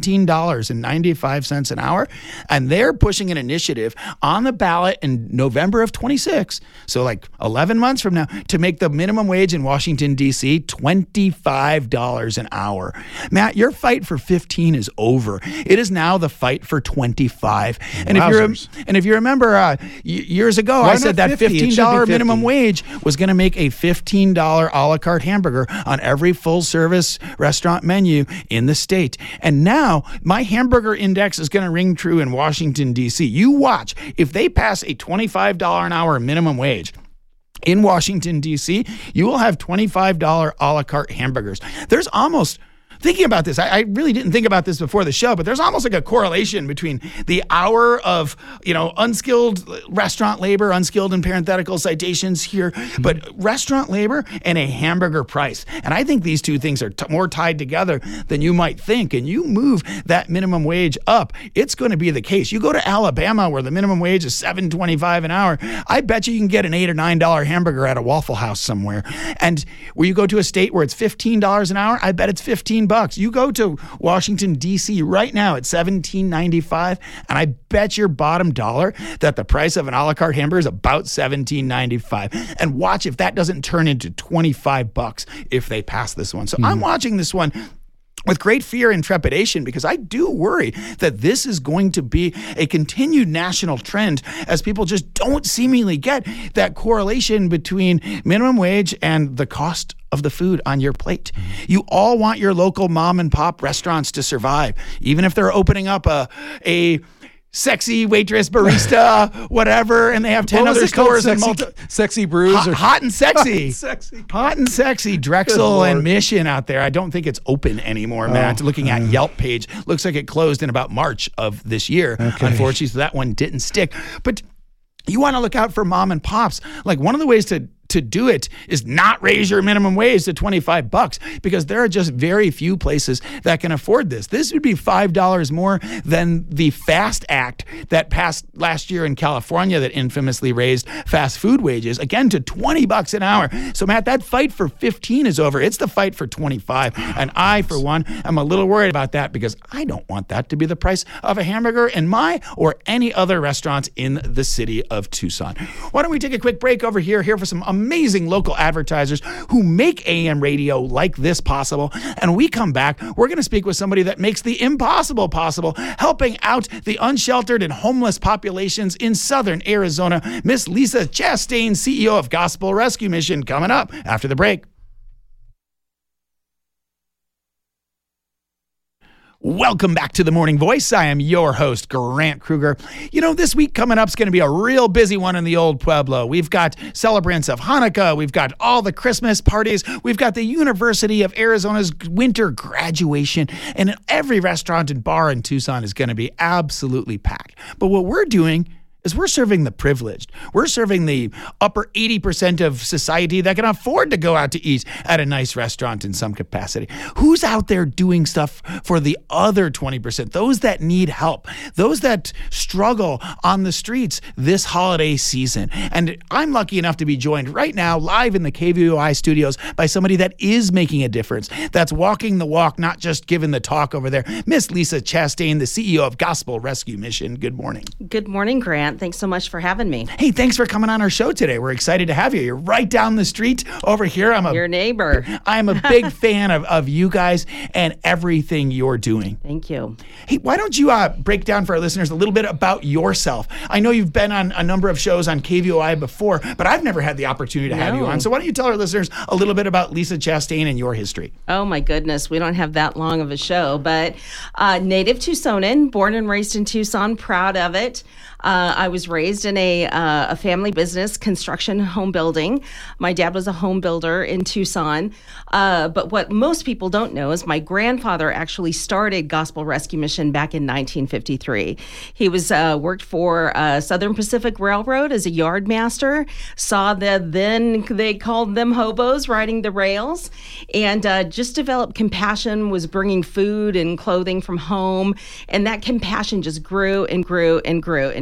$17.95 an hour, and they're pushing an initiative on the ballot in November of 26, so like 11 months from now, to make the minimum wage in Washington, D.C. $25 an hour. Matt, your fight for 15 is over. It is now the fight for 25. And if you remember years ago, I said that $15 minimum wage was going to make a $15 a la carte hamburger on every full-service restaurant menu in the state. And now my hamburger index is going to ring true in Washington, D.C. You watch. If they pass a $25 an hour minimum wage in Washington, D.C., you will have $25 a la carte hamburgers. There's almost... Thinking about this, I really didn't think about this before the show, but there's almost like a correlation between the hour of, unskilled restaurant labor, unskilled in parenthetical citations here, but restaurant labor and a hamburger price. And I think these two things are more tied together than you might think. And you move that minimum wage up, it's going to be the case. You go to Alabama where the minimum wage is $7.25 an hour. I bet you can get an $8 or $9 hamburger at a Waffle House somewhere. And where you go to a state where it's $15 an hour, I bet it's $15. You go to Washington, D.C. right now at $17.95, and I bet your bottom dollar that the price of an a la carte hamburger is about $17.95. And watch if that doesn't turn into $25 if they pass this one. So I'm watching this one with great fear and trepidation, because I do worry that this is going to be a continued national trend as people just don't seemingly get that correlation between minimum wage and the cost of the food on your plate. You all want your local mom and pop restaurants to survive, even if they're opening up a sexy waitress, barista, whatever, and they have 10 other stores and sexy brews, hot and sexy, hot and sexy Drexel and Mission out there. I don't think it's open anymore, Matt. Looking at Yelp page, looks like it closed in about March of this year. Unfortunately, so that one didn't stick. But you want to look out for mom and pops. Like, one of the ways to do it is not raise your minimum wage to $25, because there are just very few places that can afford this. This would be $5 more than the FAST Act that passed last year in California that infamously raised fast food wages, again, to $20 an hour. So, Matt, that fight for 15 is over. It's the fight for 25. And I, for one, am a little worried about that, because I don't want that to be the price of a hamburger in my or any other restaurant in the city of Tucson. Why don't we take a quick break over here for some amazing local advertisers who make AM radio like this possible. And when we come back, we're going to speak with somebody that makes the impossible possible, helping out the unsheltered and homeless populations in southern Arizona. Miss Lisa Chastain, CEO of Gospel Rescue Mission, coming up after the break. Welcome back to The Morning Voice. I am your host, Grant Kruger. This week coming up is going to be a real busy one in the old Pueblo. We've got celebrants of Hanukkah. We've got all the Christmas parties. We've got the University of Arizona's winter graduation. And every restaurant and bar in Tucson is going to be absolutely packed. But what we're doing is we're serving the privileged. We're serving the upper 80% of society that can afford to go out to eat at a nice restaurant in some capacity. Who's out there doing stuff for the other 20%, those that need help, those that struggle on the streets this holiday season? And I'm lucky enough to be joined right now live in the KVOI studios by somebody that is making a difference, that's walking the walk, not just giving the talk over there. Miss Lisa Chastain, the CEO of Gospel Rescue Mission. Good morning. Good morning, Grant. Thanks so much for having me. Hey, thanks for coming on our show today. We're excited to have you. You're right down the street over here. Your neighbor. I'm a big fan of you guys and everything you're doing. Thank you. Hey, why don't you break down for our listeners a little bit about yourself? I know you've been on a number of shows on KVOI before, but I've never had the opportunity to have you on. So why don't you tell our listeners a little bit about Lisa Chastain and your history? Oh, my goodness. We don't have that long of a show, but native Tucsonan, born and raised in Tucson, proud of it. I was raised in a family business, construction, home building. My dad was a home builder in Tucson. But what most people don't know is my grandfather actually started Gospel Rescue Mission back in 1953. He was worked for Southern Pacific Railroad as a yard master, saw then they called them hobos riding the rails, and just developed compassion, was bringing food and clothing from home. And that compassion just grew and grew and grew. And in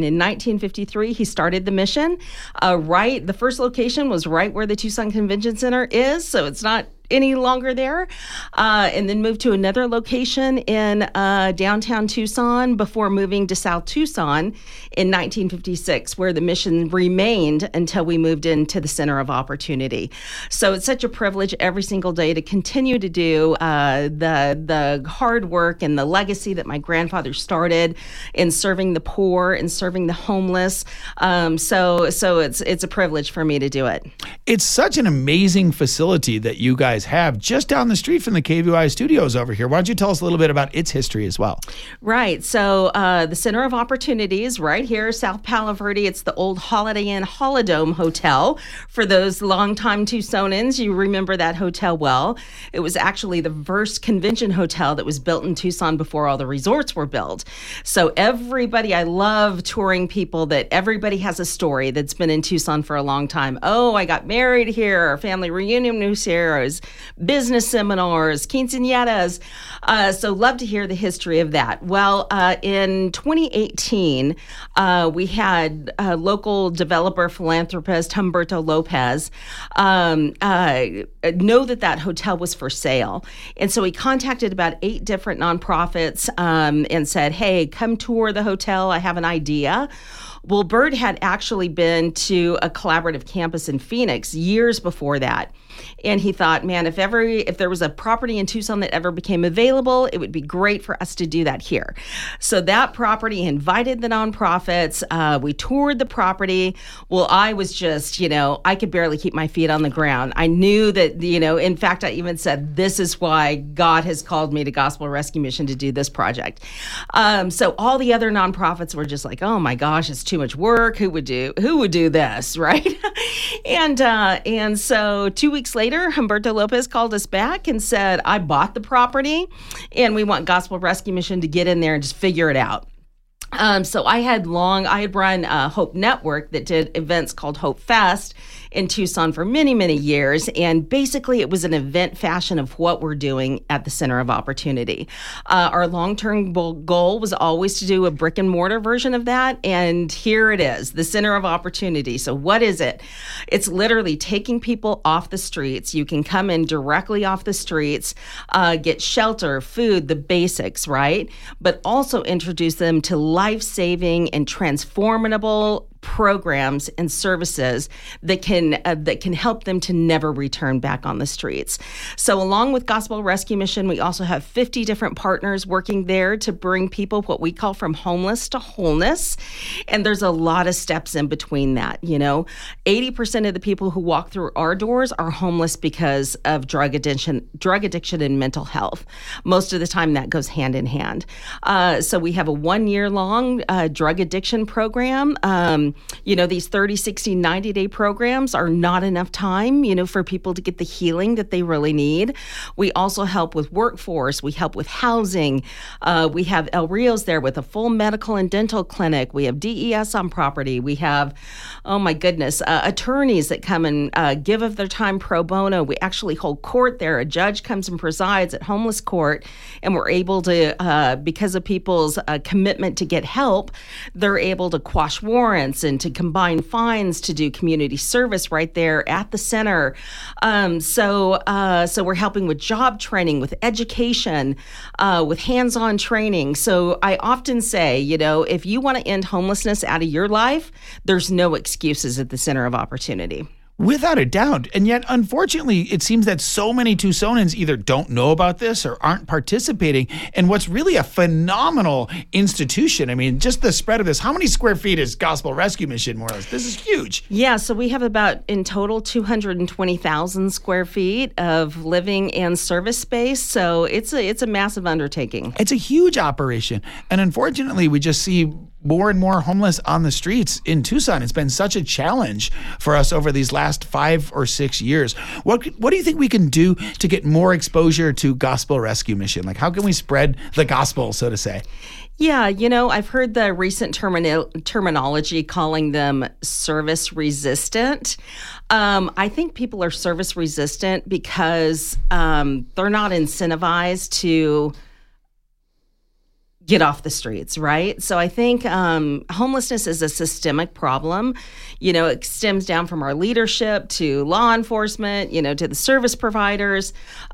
1953, he started the mission. The first location was right where the Tucson Convention Center is, so it's not any longer there, and then moved to another location in downtown Tucson before moving to South Tucson in 1956, where the mission remained until we moved into the Center of Opportunity. So it's such a privilege every single day to continue to do the hard work and the legacy that my grandfather started in serving the poor and serving the homeless. So it's a privilege for me to do it. It's such an amazing facility that you guys have just down the street from the KVOI studios over here. Why don't you tell us a little bit about its history as well? Right. So the Center of Opportunities right here, South Palo Verde. It's the old Holiday Inn Holidome Hotel. For those longtime Tucsonans, you remember that hotel well. It was actually the first convention hotel that was built in Tucson before all the resorts were built. So I love touring people that everybody has a story that's been in Tucson for a long time. Oh, I got married here. Our family reunion was here. Business seminars, quinceañeras. So love to hear the history of that. Well, in 2018, we had local developer philanthropist Humberto Lopez know that hotel was for sale. And so he contacted about 8 different nonprofits and said, hey, come tour the hotel. I have an idea. Well, Bert had actually been to a collaborative campus in Phoenix years before that. And he thought, man, if there was a property in Tucson that ever became available, it would be great for us to do that here. So that property invited the nonprofits. We toured the property. Well, I was just, I could barely keep my feet on the ground. I knew that, in fact, I even said, this is why God has called me to Gospel Rescue Mission to do this project. So all the other nonprofits were just like, oh my gosh, it's too much work. Who would do this, right? And so 2 weeks later, Humberto Lopez called us back and said, I bought the property and we want Gospel Rescue Mission to get in there and just figure it out. So I had run Hope Network that did events called Hope Fest in Tucson for many, many years. And basically it was an event fashion of what we're doing at the Center of Opportunity. Our long-term goal was always to do a brick and mortar version of that. And here it is, the Center of Opportunity. So what is it? It's literally taking people off the streets. You can come in directly off the streets, get shelter, food, the basics, right? But also introduce them to life-saving and transformable programs and services that can help them to never return back on the streets. So along with Gospel Rescue Mission, we also have 50 different partners working there to bring people what we call from homeless to wholeness. And there's a lot of steps in between that. 80% of the people who walk through our doors are homeless because of drug addiction and mental health. Most of the time that goes hand in hand. So we have a 1-year-long drug addiction program. These 30, 60, 90-day programs are not enough time, for people to get the healing that they really need. We also help with workforce. We help with housing. We have El Rios there with a full medical and dental clinic. We have DES on property. We have, attorneys that come and give of their time pro bono. We actually hold court there. A judge comes and presides at homeless court, and we're able to, because of people's commitment to get help, they're able to quash warrants and to combine fines to do community service right there at the center. So we're helping with job training, with education, with hands-on training. So I often say, if you want to end homelessness out of your life, there's no excuses at the Center of Opportunity. Without a doubt. And yet, unfortunately, it seems that so many Tucsonans either don't know about this or aren't participating in what's really a phenomenal institution. I mean, just the spread of this. How many square feet is Gospel Rescue Mission, more or less? This is huge. Yeah, so we have about, in total, 220,000 square feet of living and service space. So it's a massive undertaking. It's a huge operation. And unfortunately, we just see more and more homeless on the streets in Tucson. It's been such a challenge for us over these last 5 or 6 years. What do you think we can do to get more exposure to Gospel Rescue Mission? Like, how can we spread the gospel, so to say? Yeah, I've heard the recent terminology calling them service resistant. I think people are service resistant because they're not incentivized to get off the streets, right? So I think homelessness is a systemic problem. It stems down from our leadership to law enforcement, to the service providers.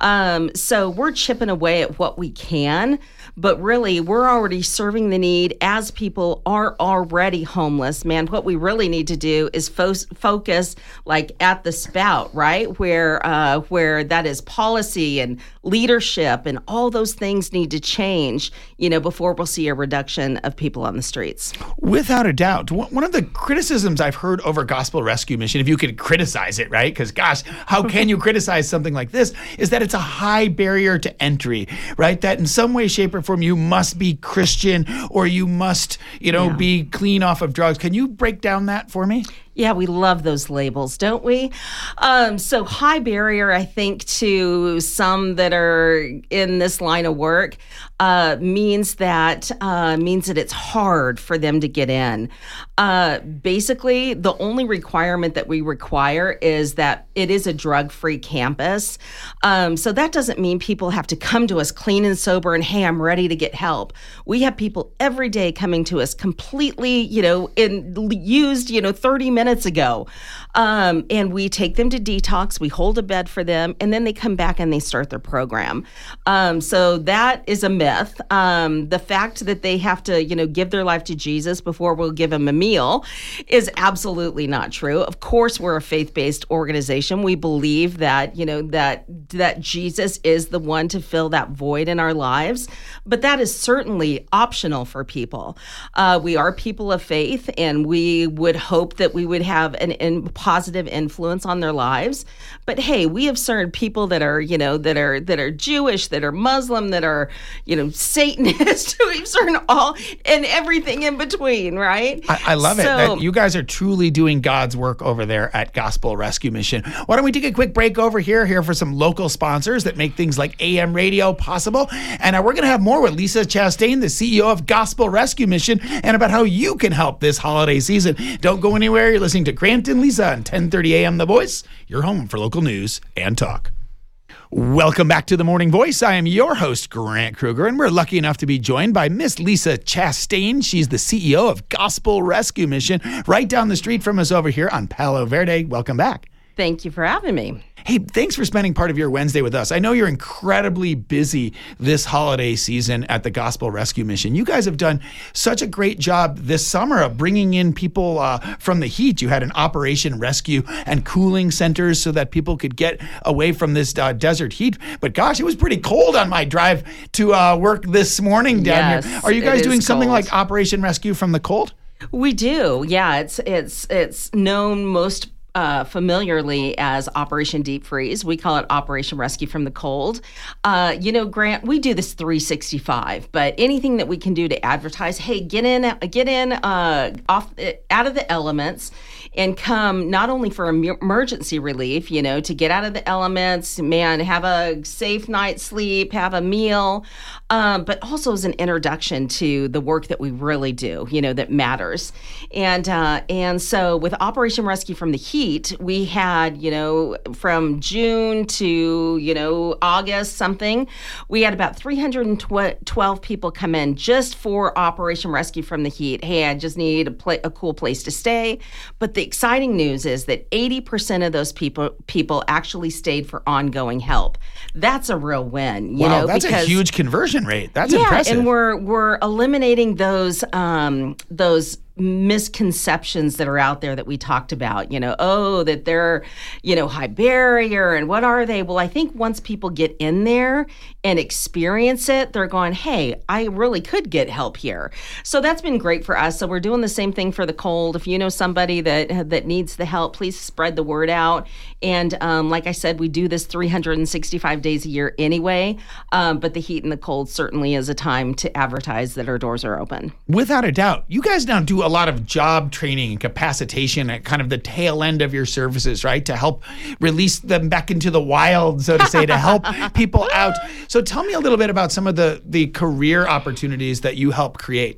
So we're chipping away at what we can. But really, we're already serving the need as people are already homeless. Man, what we really need to do is focus like at the spout, right? Where that is policy and leadership and all those things need to change, before we'll see a reduction of people on the streets. Without a doubt. One of the criticisms I've heard over Gospel Rescue Mission, if you could criticize it, right? Because gosh, how can you criticize something like this? Is that it's a high barrier to entry, right? That in some way, shape, or form, you must be Christian or you must, be clean off of drugs. Can you break down that for me? Yeah, we love those labels, don't we? So high barrier, I think, to some that are in this line of work means that it's hard for them to get in. Basically, the only requirement that we require is that it is a drug-free campus. So that doesn't mean people have to come to us clean and sober and, hey, I'm ready to get help. We have people every day coming to us completely, used, 30 minutes ago. And we take them to detox, we hold a bed for them, and then they come back and they start their program. So that is a myth. The fact that they have to, give their life to Jesus before we'll give them a meal is absolutely not true. Of course, we're a faith-based organization. We believe that, that Jesus is the one to fill that void in our lives, but that is certainly optional for people. We are people of faith, and we would hope that we would have a positive influence on their lives. But hey, we have served people that are, that are Jewish, that are Muslim, that are, Satanist. We've served all and everything in between, right? I love it that you guys are truly doing God's work over there at Gospel Rescue Mission. Why don't we take a quick break over here for some local sponsors that make things like AM radio possible. And we're going to have more with Lisa Chastain, the CEO of Gospel Rescue Mission, and about how you can help this holiday season. Don't go anywhere. You're listening to Grant and Lisa on 1030 AM The Voice, your home for local news and talk. Welcome back to The Morning Voice. I am your host, Grant Kruger, and we're lucky enough to be joined by Miss Lisa Chastain. She's the CEO of Gospel Rescue Mission, right down the street from us over here on Palo Verde. Welcome back. Thank you for having me. Hey, thanks for spending part of your Wednesday with us. I know you're incredibly busy this holiday season at the Gospel Rescue Mission. You guys have done such a great job this summer of bringing in people from the heat. You had an Operation Rescue and cooling centers so that people could get away from this desert heat. But gosh, it was pretty cold on my drive to work this morning down here. Are you guys doing something like Operation Rescue from the cold? We do. Yeah, it's known most familiarly as Operation Deep Freeze. We call it Operation Rescue from the Cold. Grant, we do this 365, but anything that we can do to advertise, hey, get in out of the elements and come not only for emergency relief, to get out of the elements, have a safe night's sleep, have a meal, but also as an introduction to the work that we really do, that matters. And so with Operation Rescue from the Heat, we had, from June to, August something, we had about 312 people come in just for Operation Rescue from the Heat. Hey, I just need a cool place to stay. But the exciting news is that 80% of those people actually stayed for ongoing help. That's a real win. Wow, that's a huge conversion rate. That's impressive. And we're eliminating those misconceptions that are out there that we talked about, that they're, high barrier and what are they? Well, I think once people get in there and experience it, they're going, hey, I really could get help here. So that's been great for us. So we're doing the same thing for the cold. If you know somebody that needs the help, please spread the word out. And like I said, we do this 365 days a year anyway, but the heat and the cold certainly is a time to advertise that our doors are open. Without a doubt. You guys now do a lot of job training and capacitation at kind of the tail end of your services, right? To help release them back into the wild, so to say, to help people out. So tell me a little bit about some of the career opportunities that you help create.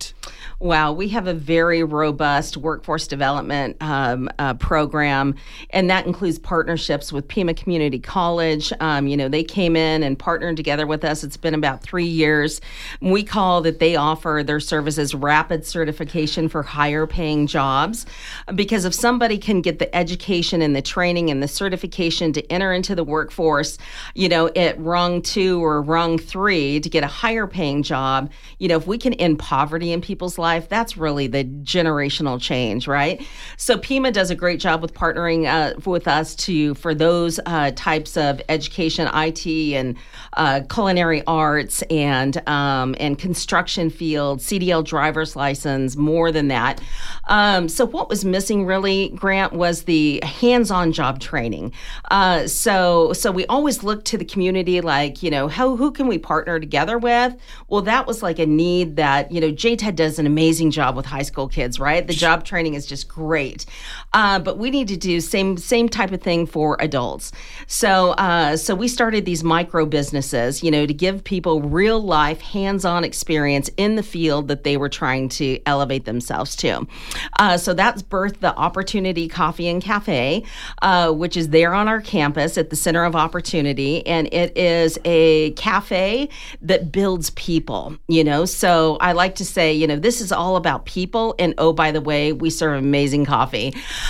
Wow, we have a very robust workforce development program, and that includes partnerships with Pima Community College. They came in and partnered together with us. It's been about 3 years. We call that they offer their services rapid certification for higher paying jobs, because if somebody can get the education and the training and the certification to enter into the workforce, at rung 2 or rung 3 to get a higher paying job, if we can end poverty in people's life, that's really the generational change, right? So Pima does a great job with partnering with us for those types of education, IT and culinary arts and construction field, CDL driver's license, more than that. So what was missing really, Grant, was the hands-on job training. So we always look to the community like, who can we partner together with? Well, that was like a need that, JTED does an amazing job with high school kids, right? The job training is just great. But we need to do same type of thing for adults. So we started these micro businesses, to give people real life hands-on experience in the field that they were trying to elevate themselves to. So that's birthed the Opportunity Coffee and Cafe, which is there on our campus at the Center of Opportunity. And it is a cafe that builds people, So I like to say, this is all about people. And oh, by the way, we serve amazing coffee.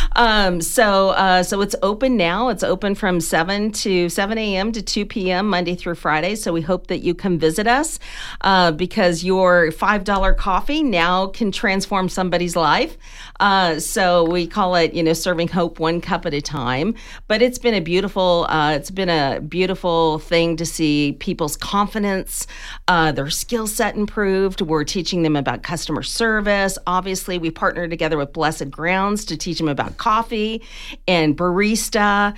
So it's open now. It's open from 7 a.m. to 2 p.m. Monday through Friday. So we hope that you come visit us because your $5 coffee now can transform somebody's life. So we call it, serving hope one cup at a time. But it's been a beautiful thing to see people's confidence, their skill set improved. We're teaching them about customer service. Obviously, we partnered together with Blessed Grounds to teach them about coffee and barista.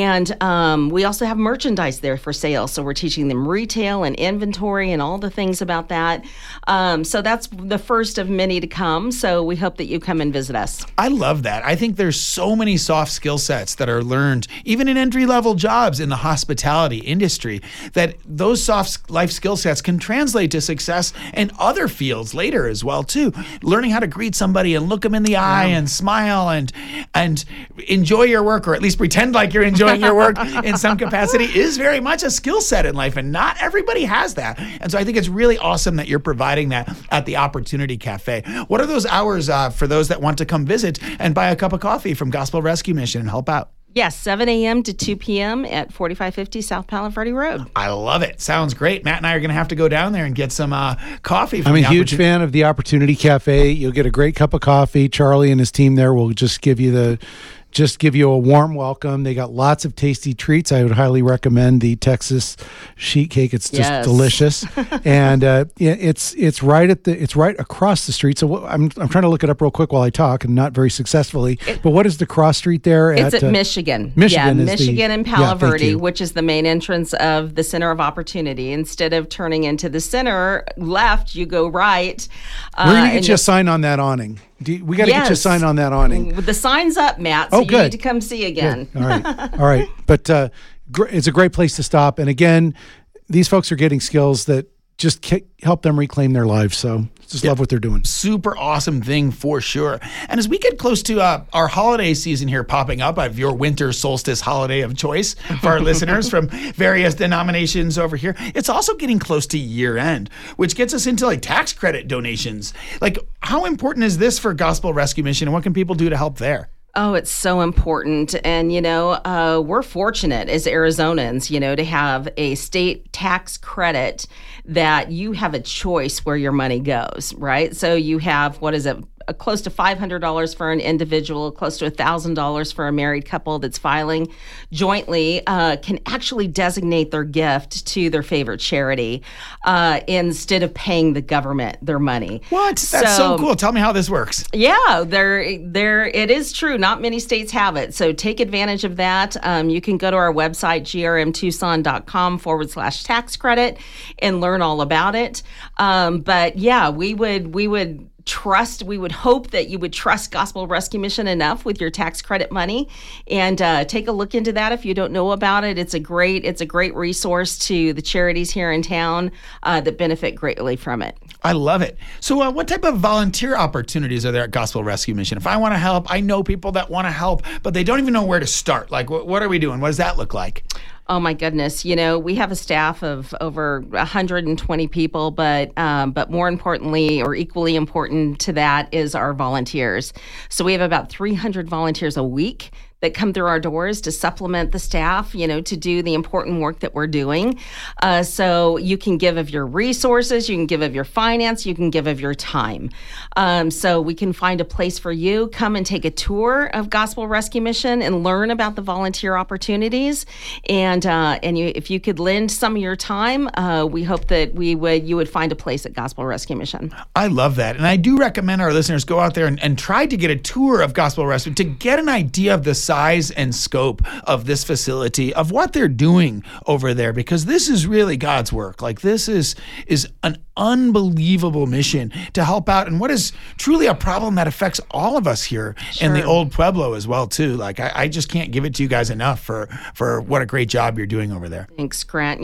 And we also have merchandise there for sale. So we're teaching them retail and inventory and all the things about that. So that's the first of many to come. So we hope that you come and visit us. I love that. I think there's so many soft skill sets that are learned, even in entry-level jobs in the hospitality industry, that those soft life skill sets can translate to success in other fields later as well, too. Learning how to greet somebody and look them in the eye and smile and enjoy your work, or at least pretend like you're enjoying your work in some capacity, is very much a skill set in life, and not everybody has that. And so I think it's really awesome that you're providing that at the Opportunity Cafe. What are those hours for those that want to come visit and buy a cup of coffee from Gospel Rescue Mission and help out? Yes, 7 a.m. to 2 p.m. at 4550 South Palo Verde Road. I love it. Sounds great. Matt and I are going to have to go down there and get some coffee. I'm a huge fan of the Opportunity Cafe. You'll get a great cup of coffee. Charlie and his team there will just give you a warm welcome. They got lots of tasty treats. I would highly recommend the Texas sheet cake. It's just delicious, and it's right across the street. So I'm trying to look it up real quick while I talk, and not very successfully. But what is the cross street there? It's at Michigan. Michigan and Palo Verde, which is the main entrance of the Center of Opportunity. Instead of turning into the center left, you go right. We're gonna get you a sign on that awning. We got to get you a sign on that awning. The sign's up, Matt, so you need to come see again. Good. All right. But it's a great place to stop. And again, these folks are getting skills that just help them reclaim their lives. So just love what they're doing. Super awesome thing for sure. And as we get close to our holiday season here popping up, I have your winter solstice holiday of choice for our listeners from various denominations over here. It's also getting close to year end, which gets us into like tax credit donations. Like, how important is this for Gospel Rescue Mission, and what can people do to help there? Oh, it's so important. And, we're fortunate as Arizonans, to have a state tax credit that you have a choice where your money goes, right? So you have, close to $500 for an individual, close to $1,000 for a married couple that's filing jointly, can actually designate their gift to their favorite charity instead of paying the government their money. What? That's so cool. Tell me how this works. Yeah, it is true. Not many states have it. So take advantage of that. You can go to our website, grmtucson.com/tax credit, and learn all about it. But yeah, we would would hope that you would trust Gospel Rescue Mission enough with your tax credit money, and take a look into that if you don't know about it. It's a great resource to the charities here in town that benefit greatly from it. I love it. So what type of volunteer opportunities are there at Gospel Rescue Mission? If I want to help, I know people that want to help, but they don't even know where to start. Like, what are we doing? What does that look like? Oh my goodness. We have a staff of over 120 people, but more importantly, or equally important to that, is our volunteers. So we have about 300 volunteers a week that come through our doors to supplement the staff, to do the important work that we're doing. So you can give of your resources, you can give of your finance, you can give of your time. So we can find a place for you. Come and take a tour of Gospel Rescue Mission and learn about the volunteer opportunities. And if you could lend some of your time, we hope that you would find a place at Gospel Rescue Mission. I love that. And I do recommend our listeners go out there and try to get a tour of Gospel Rescue to get an idea of the size and scope of this facility, of what they're doing over there, because this is really God's work. Like, this is an unbelievable mission to help out, and what is truly a problem that affects all of us here in the Old Pueblo as well too. Like, I just can't give it to you guys enough for what a great job you're doing over there. Thanks, Grant.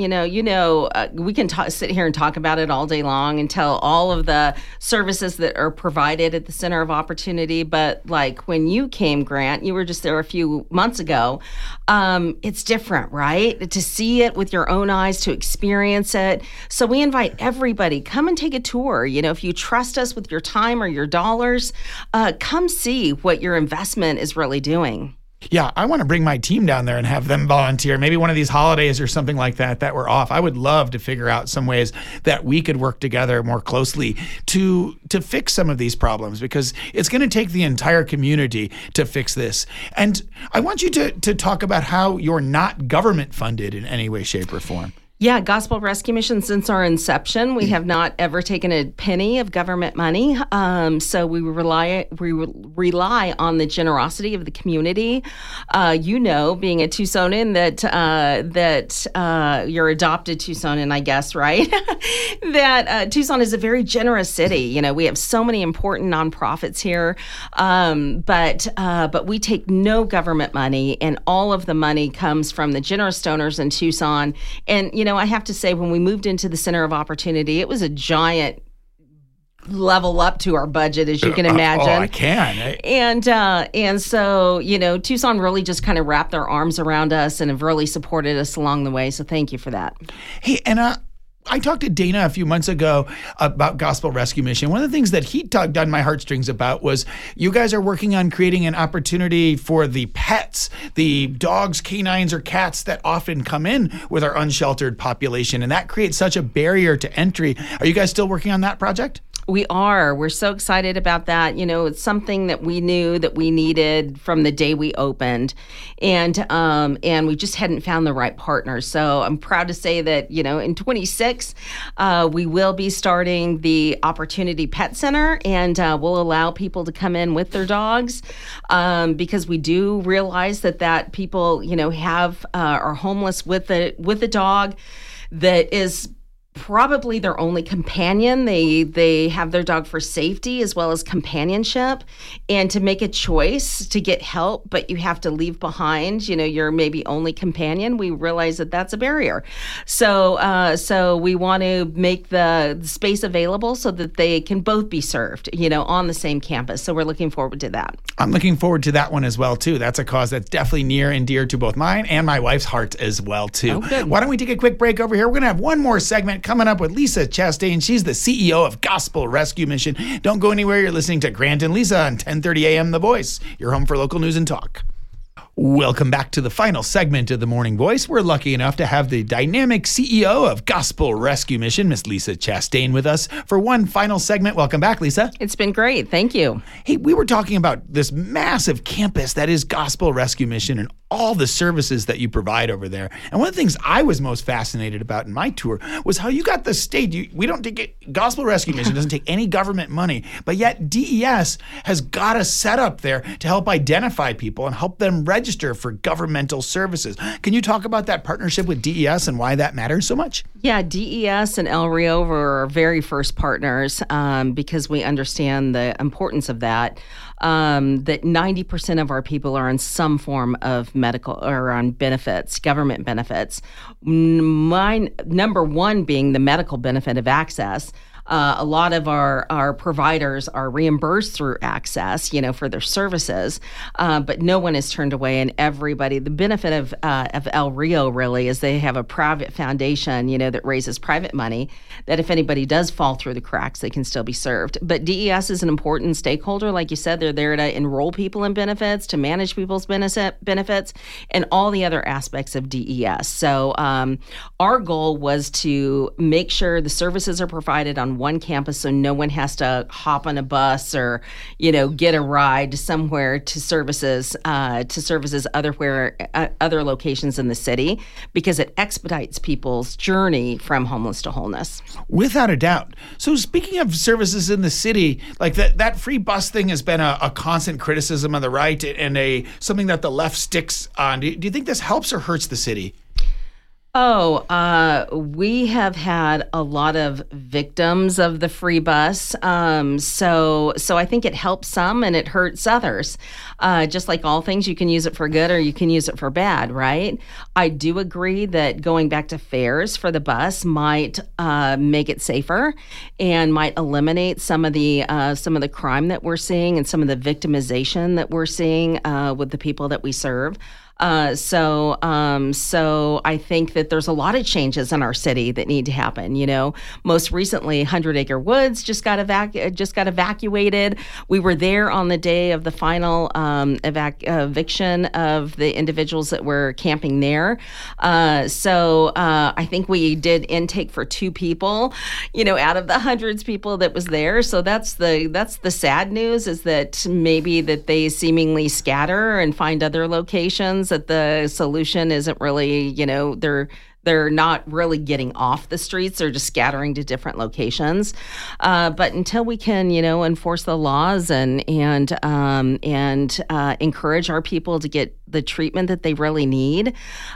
We can sit here and talk about it all day long and tell all of the services that are provided at the Center of Opportunity, but like when you came, Grant, you were just there a few months ago. It's different, right? To see it with your own eyes, to experience it. So we invite everybody, come and take a tour. If you trust us with your time or your dollars, come see what your investment is really doing. Yeah, I want to bring my team down there and have them volunteer. Maybe one of these holidays or something like that we're off. I would love to figure out some ways that we could work together more closely to fix some of these problems, because it's going to take the entire community to fix this. And I want you to talk about how you're not government funded in any way, shape, or form. Yeah, Gospel Rescue Mission, since our inception, we have not ever taken a penny of government money. So we rely on the generosity of the community. Being a Tucsonan, that you're adopted Tucsonan, I guess, right? That Tucson is a very generous city. We have so many important nonprofits here, but we take no government money, and all of the money comes from the generous donors in Tucson. And I have to say, when we moved into the Center of Opportunity, it was a giant level up to our budget, as you can imagine. I can. And so, Tucson really just kind of wrapped their arms around us and have really supported us along the way. So thank you for that. Hey, and I talked to Dana a few months ago about Gospel Rescue Mission. One of the things that he tugged on my heartstrings about was you guys are working on creating an opportunity for the pets, the dogs, canines, or cats that often come in with our unsheltered population, and that creates such a barrier to entry. Are you guys still working on that project? We are. We're so excited about that. It's something that we knew that we needed from the day we opened, and we just hadn't found the right partner. So I'm proud to say that in 26, we will be starting the Opportunity Pet Center, and we'll allow people to come in with their dogs, because we do realize that people are homeless with a dog that is probably their only companion. They have their dog for safety as well as companionship, and to make a choice to get help, but you have to leave behind, your maybe only companion. We realize that that's a barrier. So we want to make the space available so that they can both be served, on the same campus. So we're looking forward to that. I'm looking forward to that one as well, too. That's a cause that's definitely near and dear to both mine and my wife's heart as well, too. Oh, good. Why don't we take a quick break over here? We're going to have one more segment coming up with Lisa Chastain. She's the CEO of Gospel Rescue Mission. Don't go anywhere. You're listening to Grant and Lisa on 1030 AM The Voice, your home for local news and talk. Welcome back to the final segment of The Morning Voice. We're lucky enough to have the dynamic CEO of Gospel Rescue Mission, Miss Lisa Chastain, with us for one final segment. Welcome back, Lisa. It's been great. Thank you. Hey, we were talking about this massive campus that is Gospel Rescue Mission and all the services that you provide over there. And one of the things I was most fascinated about in my tour was how you got the state. We don't take it, Gospel Rescue Mission doesn't take any government money, but yet DES has got a setup there to help identify people and help them register register for governmental services. Can you talk about that partnership with DES and why that matters so much? Yeah, DES and El Rio were our very first partners because we understand the importance of that. That 90% of our people are on some form of medical or on benefits, government benefits. Mine, number one being the medical benefit of access. A lot of our providers are reimbursed through Access, for their services, but no one is turned away. And everybody, the benefit of El Rio really is they have a private foundation, that raises private money. That if anybody does fall through the cracks, they can still be served. But DES is an important stakeholder, like you said. They're there to enroll people in benefits, to manage people's benefits, and all the other aspects of DES. So our goal was to make sure the services are provided on one campus, so no one has to hop on a bus or, get a ride somewhere to services other locations in the city, because it expedites people's journey from homeless to wholeness. Without a doubt. So speaking of services in the city, like that free bus thing has been a constant criticism of the right and something that the left sticks on. Do you think this helps or hurts the city? We have had a lot of victims of the free bus. So I think it helps some and it hurts others. Just like all things, you can use it for good or you can use it for bad, right? I do agree that going back to fares for the bus might make it safer and might eliminate some of the crime that we're seeing and some of the victimization that we're seeing with the people that we serve. So I think that there's a lot of changes in our city that need to happen. Most recently, 100 Acre Woods just got evacuated. We were there on the day of the final eviction of the individuals that were camping there. So I think we did intake for 2 people, out of the hundreds of people that was there. So that's the sad news, is that maybe that they seemingly scatter and find other locations, that the solution isn't really, they're not really getting off the streets. They're just scattering to different locations. But until we can, enforce the laws and encourage our people to get the treatment that they really need.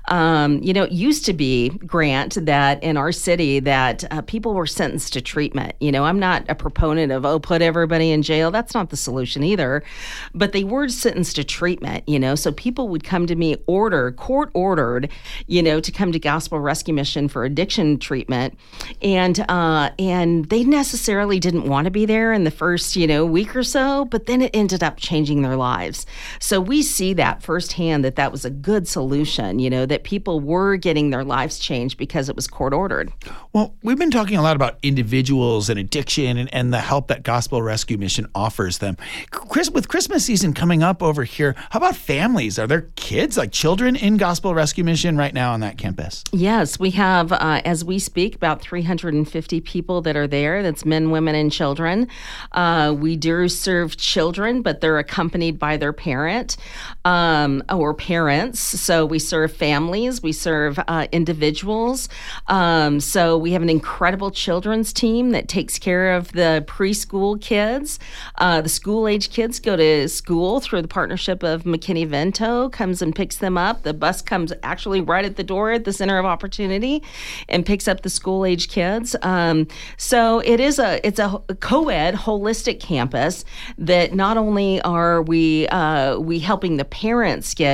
It used to be, Grant, that in our city that people were sentenced to treatment. I'm not a proponent of, put everybody in jail. That's not the solution either. But they were sentenced to treatment, so people would come to me court ordered, to come to Gospel Rescue Mission for addiction treatment. And they necessarily didn't want to be there in the first, week or so, but then it ended up changing their lives. So we see that firsthand, that was a good solution, that people were getting their lives changed because it was court ordered. Well, we've been talking a lot about individuals and addiction and the help that Gospel Rescue Mission offers them. With Christmas season coming up over here, how about families? Are there kids, like children, in Gospel Rescue Mission right now on that campus? Yes, we have, as we speak, about 350 people that are there. That's men, women, and children. We do serve children, but they're accompanied by their parent. Or parents. So we serve families, we serve individuals. So we have an incredible children's team that takes care of the preschool kids. The school-age kids go to school through the partnership of McKinney-Vento, comes and picks them up. The bus comes actually right at the door at the Center of Opportunity and picks up the school-age kids. So it's a co-ed, holistic campus that not only are we helping the parents get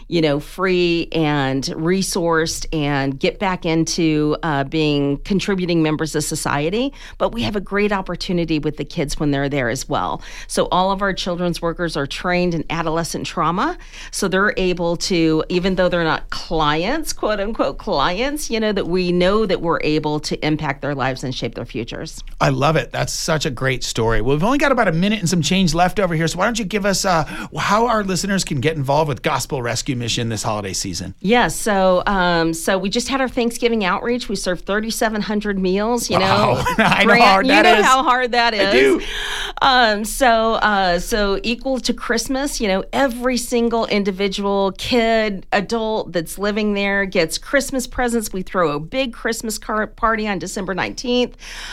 free and resourced and get back into being contributing members of society, but we have a great opportunity with the kids when they're there as well. So all of our children's workers are trained in adolescent trauma, so they're able to, even though they're not clients, quote unquote clients, that we know that we're able to impact their lives and shape their futures. I love it. That's such a great story. Well, we've only got about a minute and some change left over here, so why don't you give us how our listeners can get involved with Gospel Rescue Mission this holiday season? Yes. So we just had our Thanksgiving outreach. We served 3,700 meals. Wow. I know how hard that is. I do. So equal to Christmas. Every single individual kid, adult that's living there gets Christmas presents. We throw a big Christmas party on December 19th,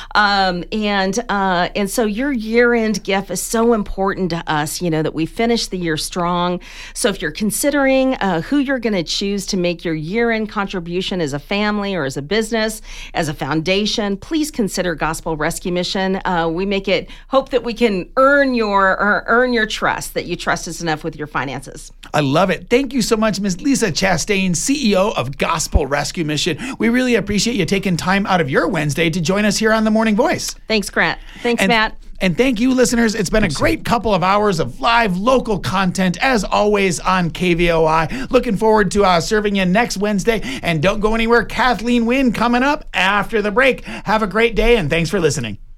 and so your year-end gift is so important to us. That we finish the year strong. So if you're considering who you're going to choose to make your year-end contribution as a family or as a business, as a foundation, please consider Gospel Rescue Mission. We make it hope that we can earn your trust, that you trust us enough with your finances. I love it. Thank you so much, Ms. Lisa Chastain, CEO of Gospel Rescue Mission. We really appreciate you taking time out of your Wednesday to join us here on The Morning Voice. Thanks, Grant. Thanks, Matt. And thank you, listeners. It's been a great couple of hours of live local content, as always, on KVOI. Looking forward to serving you next Wednesday. And don't go anywhere. Kathleen Wynne coming up after the break. Have a great day, and thanks for listening.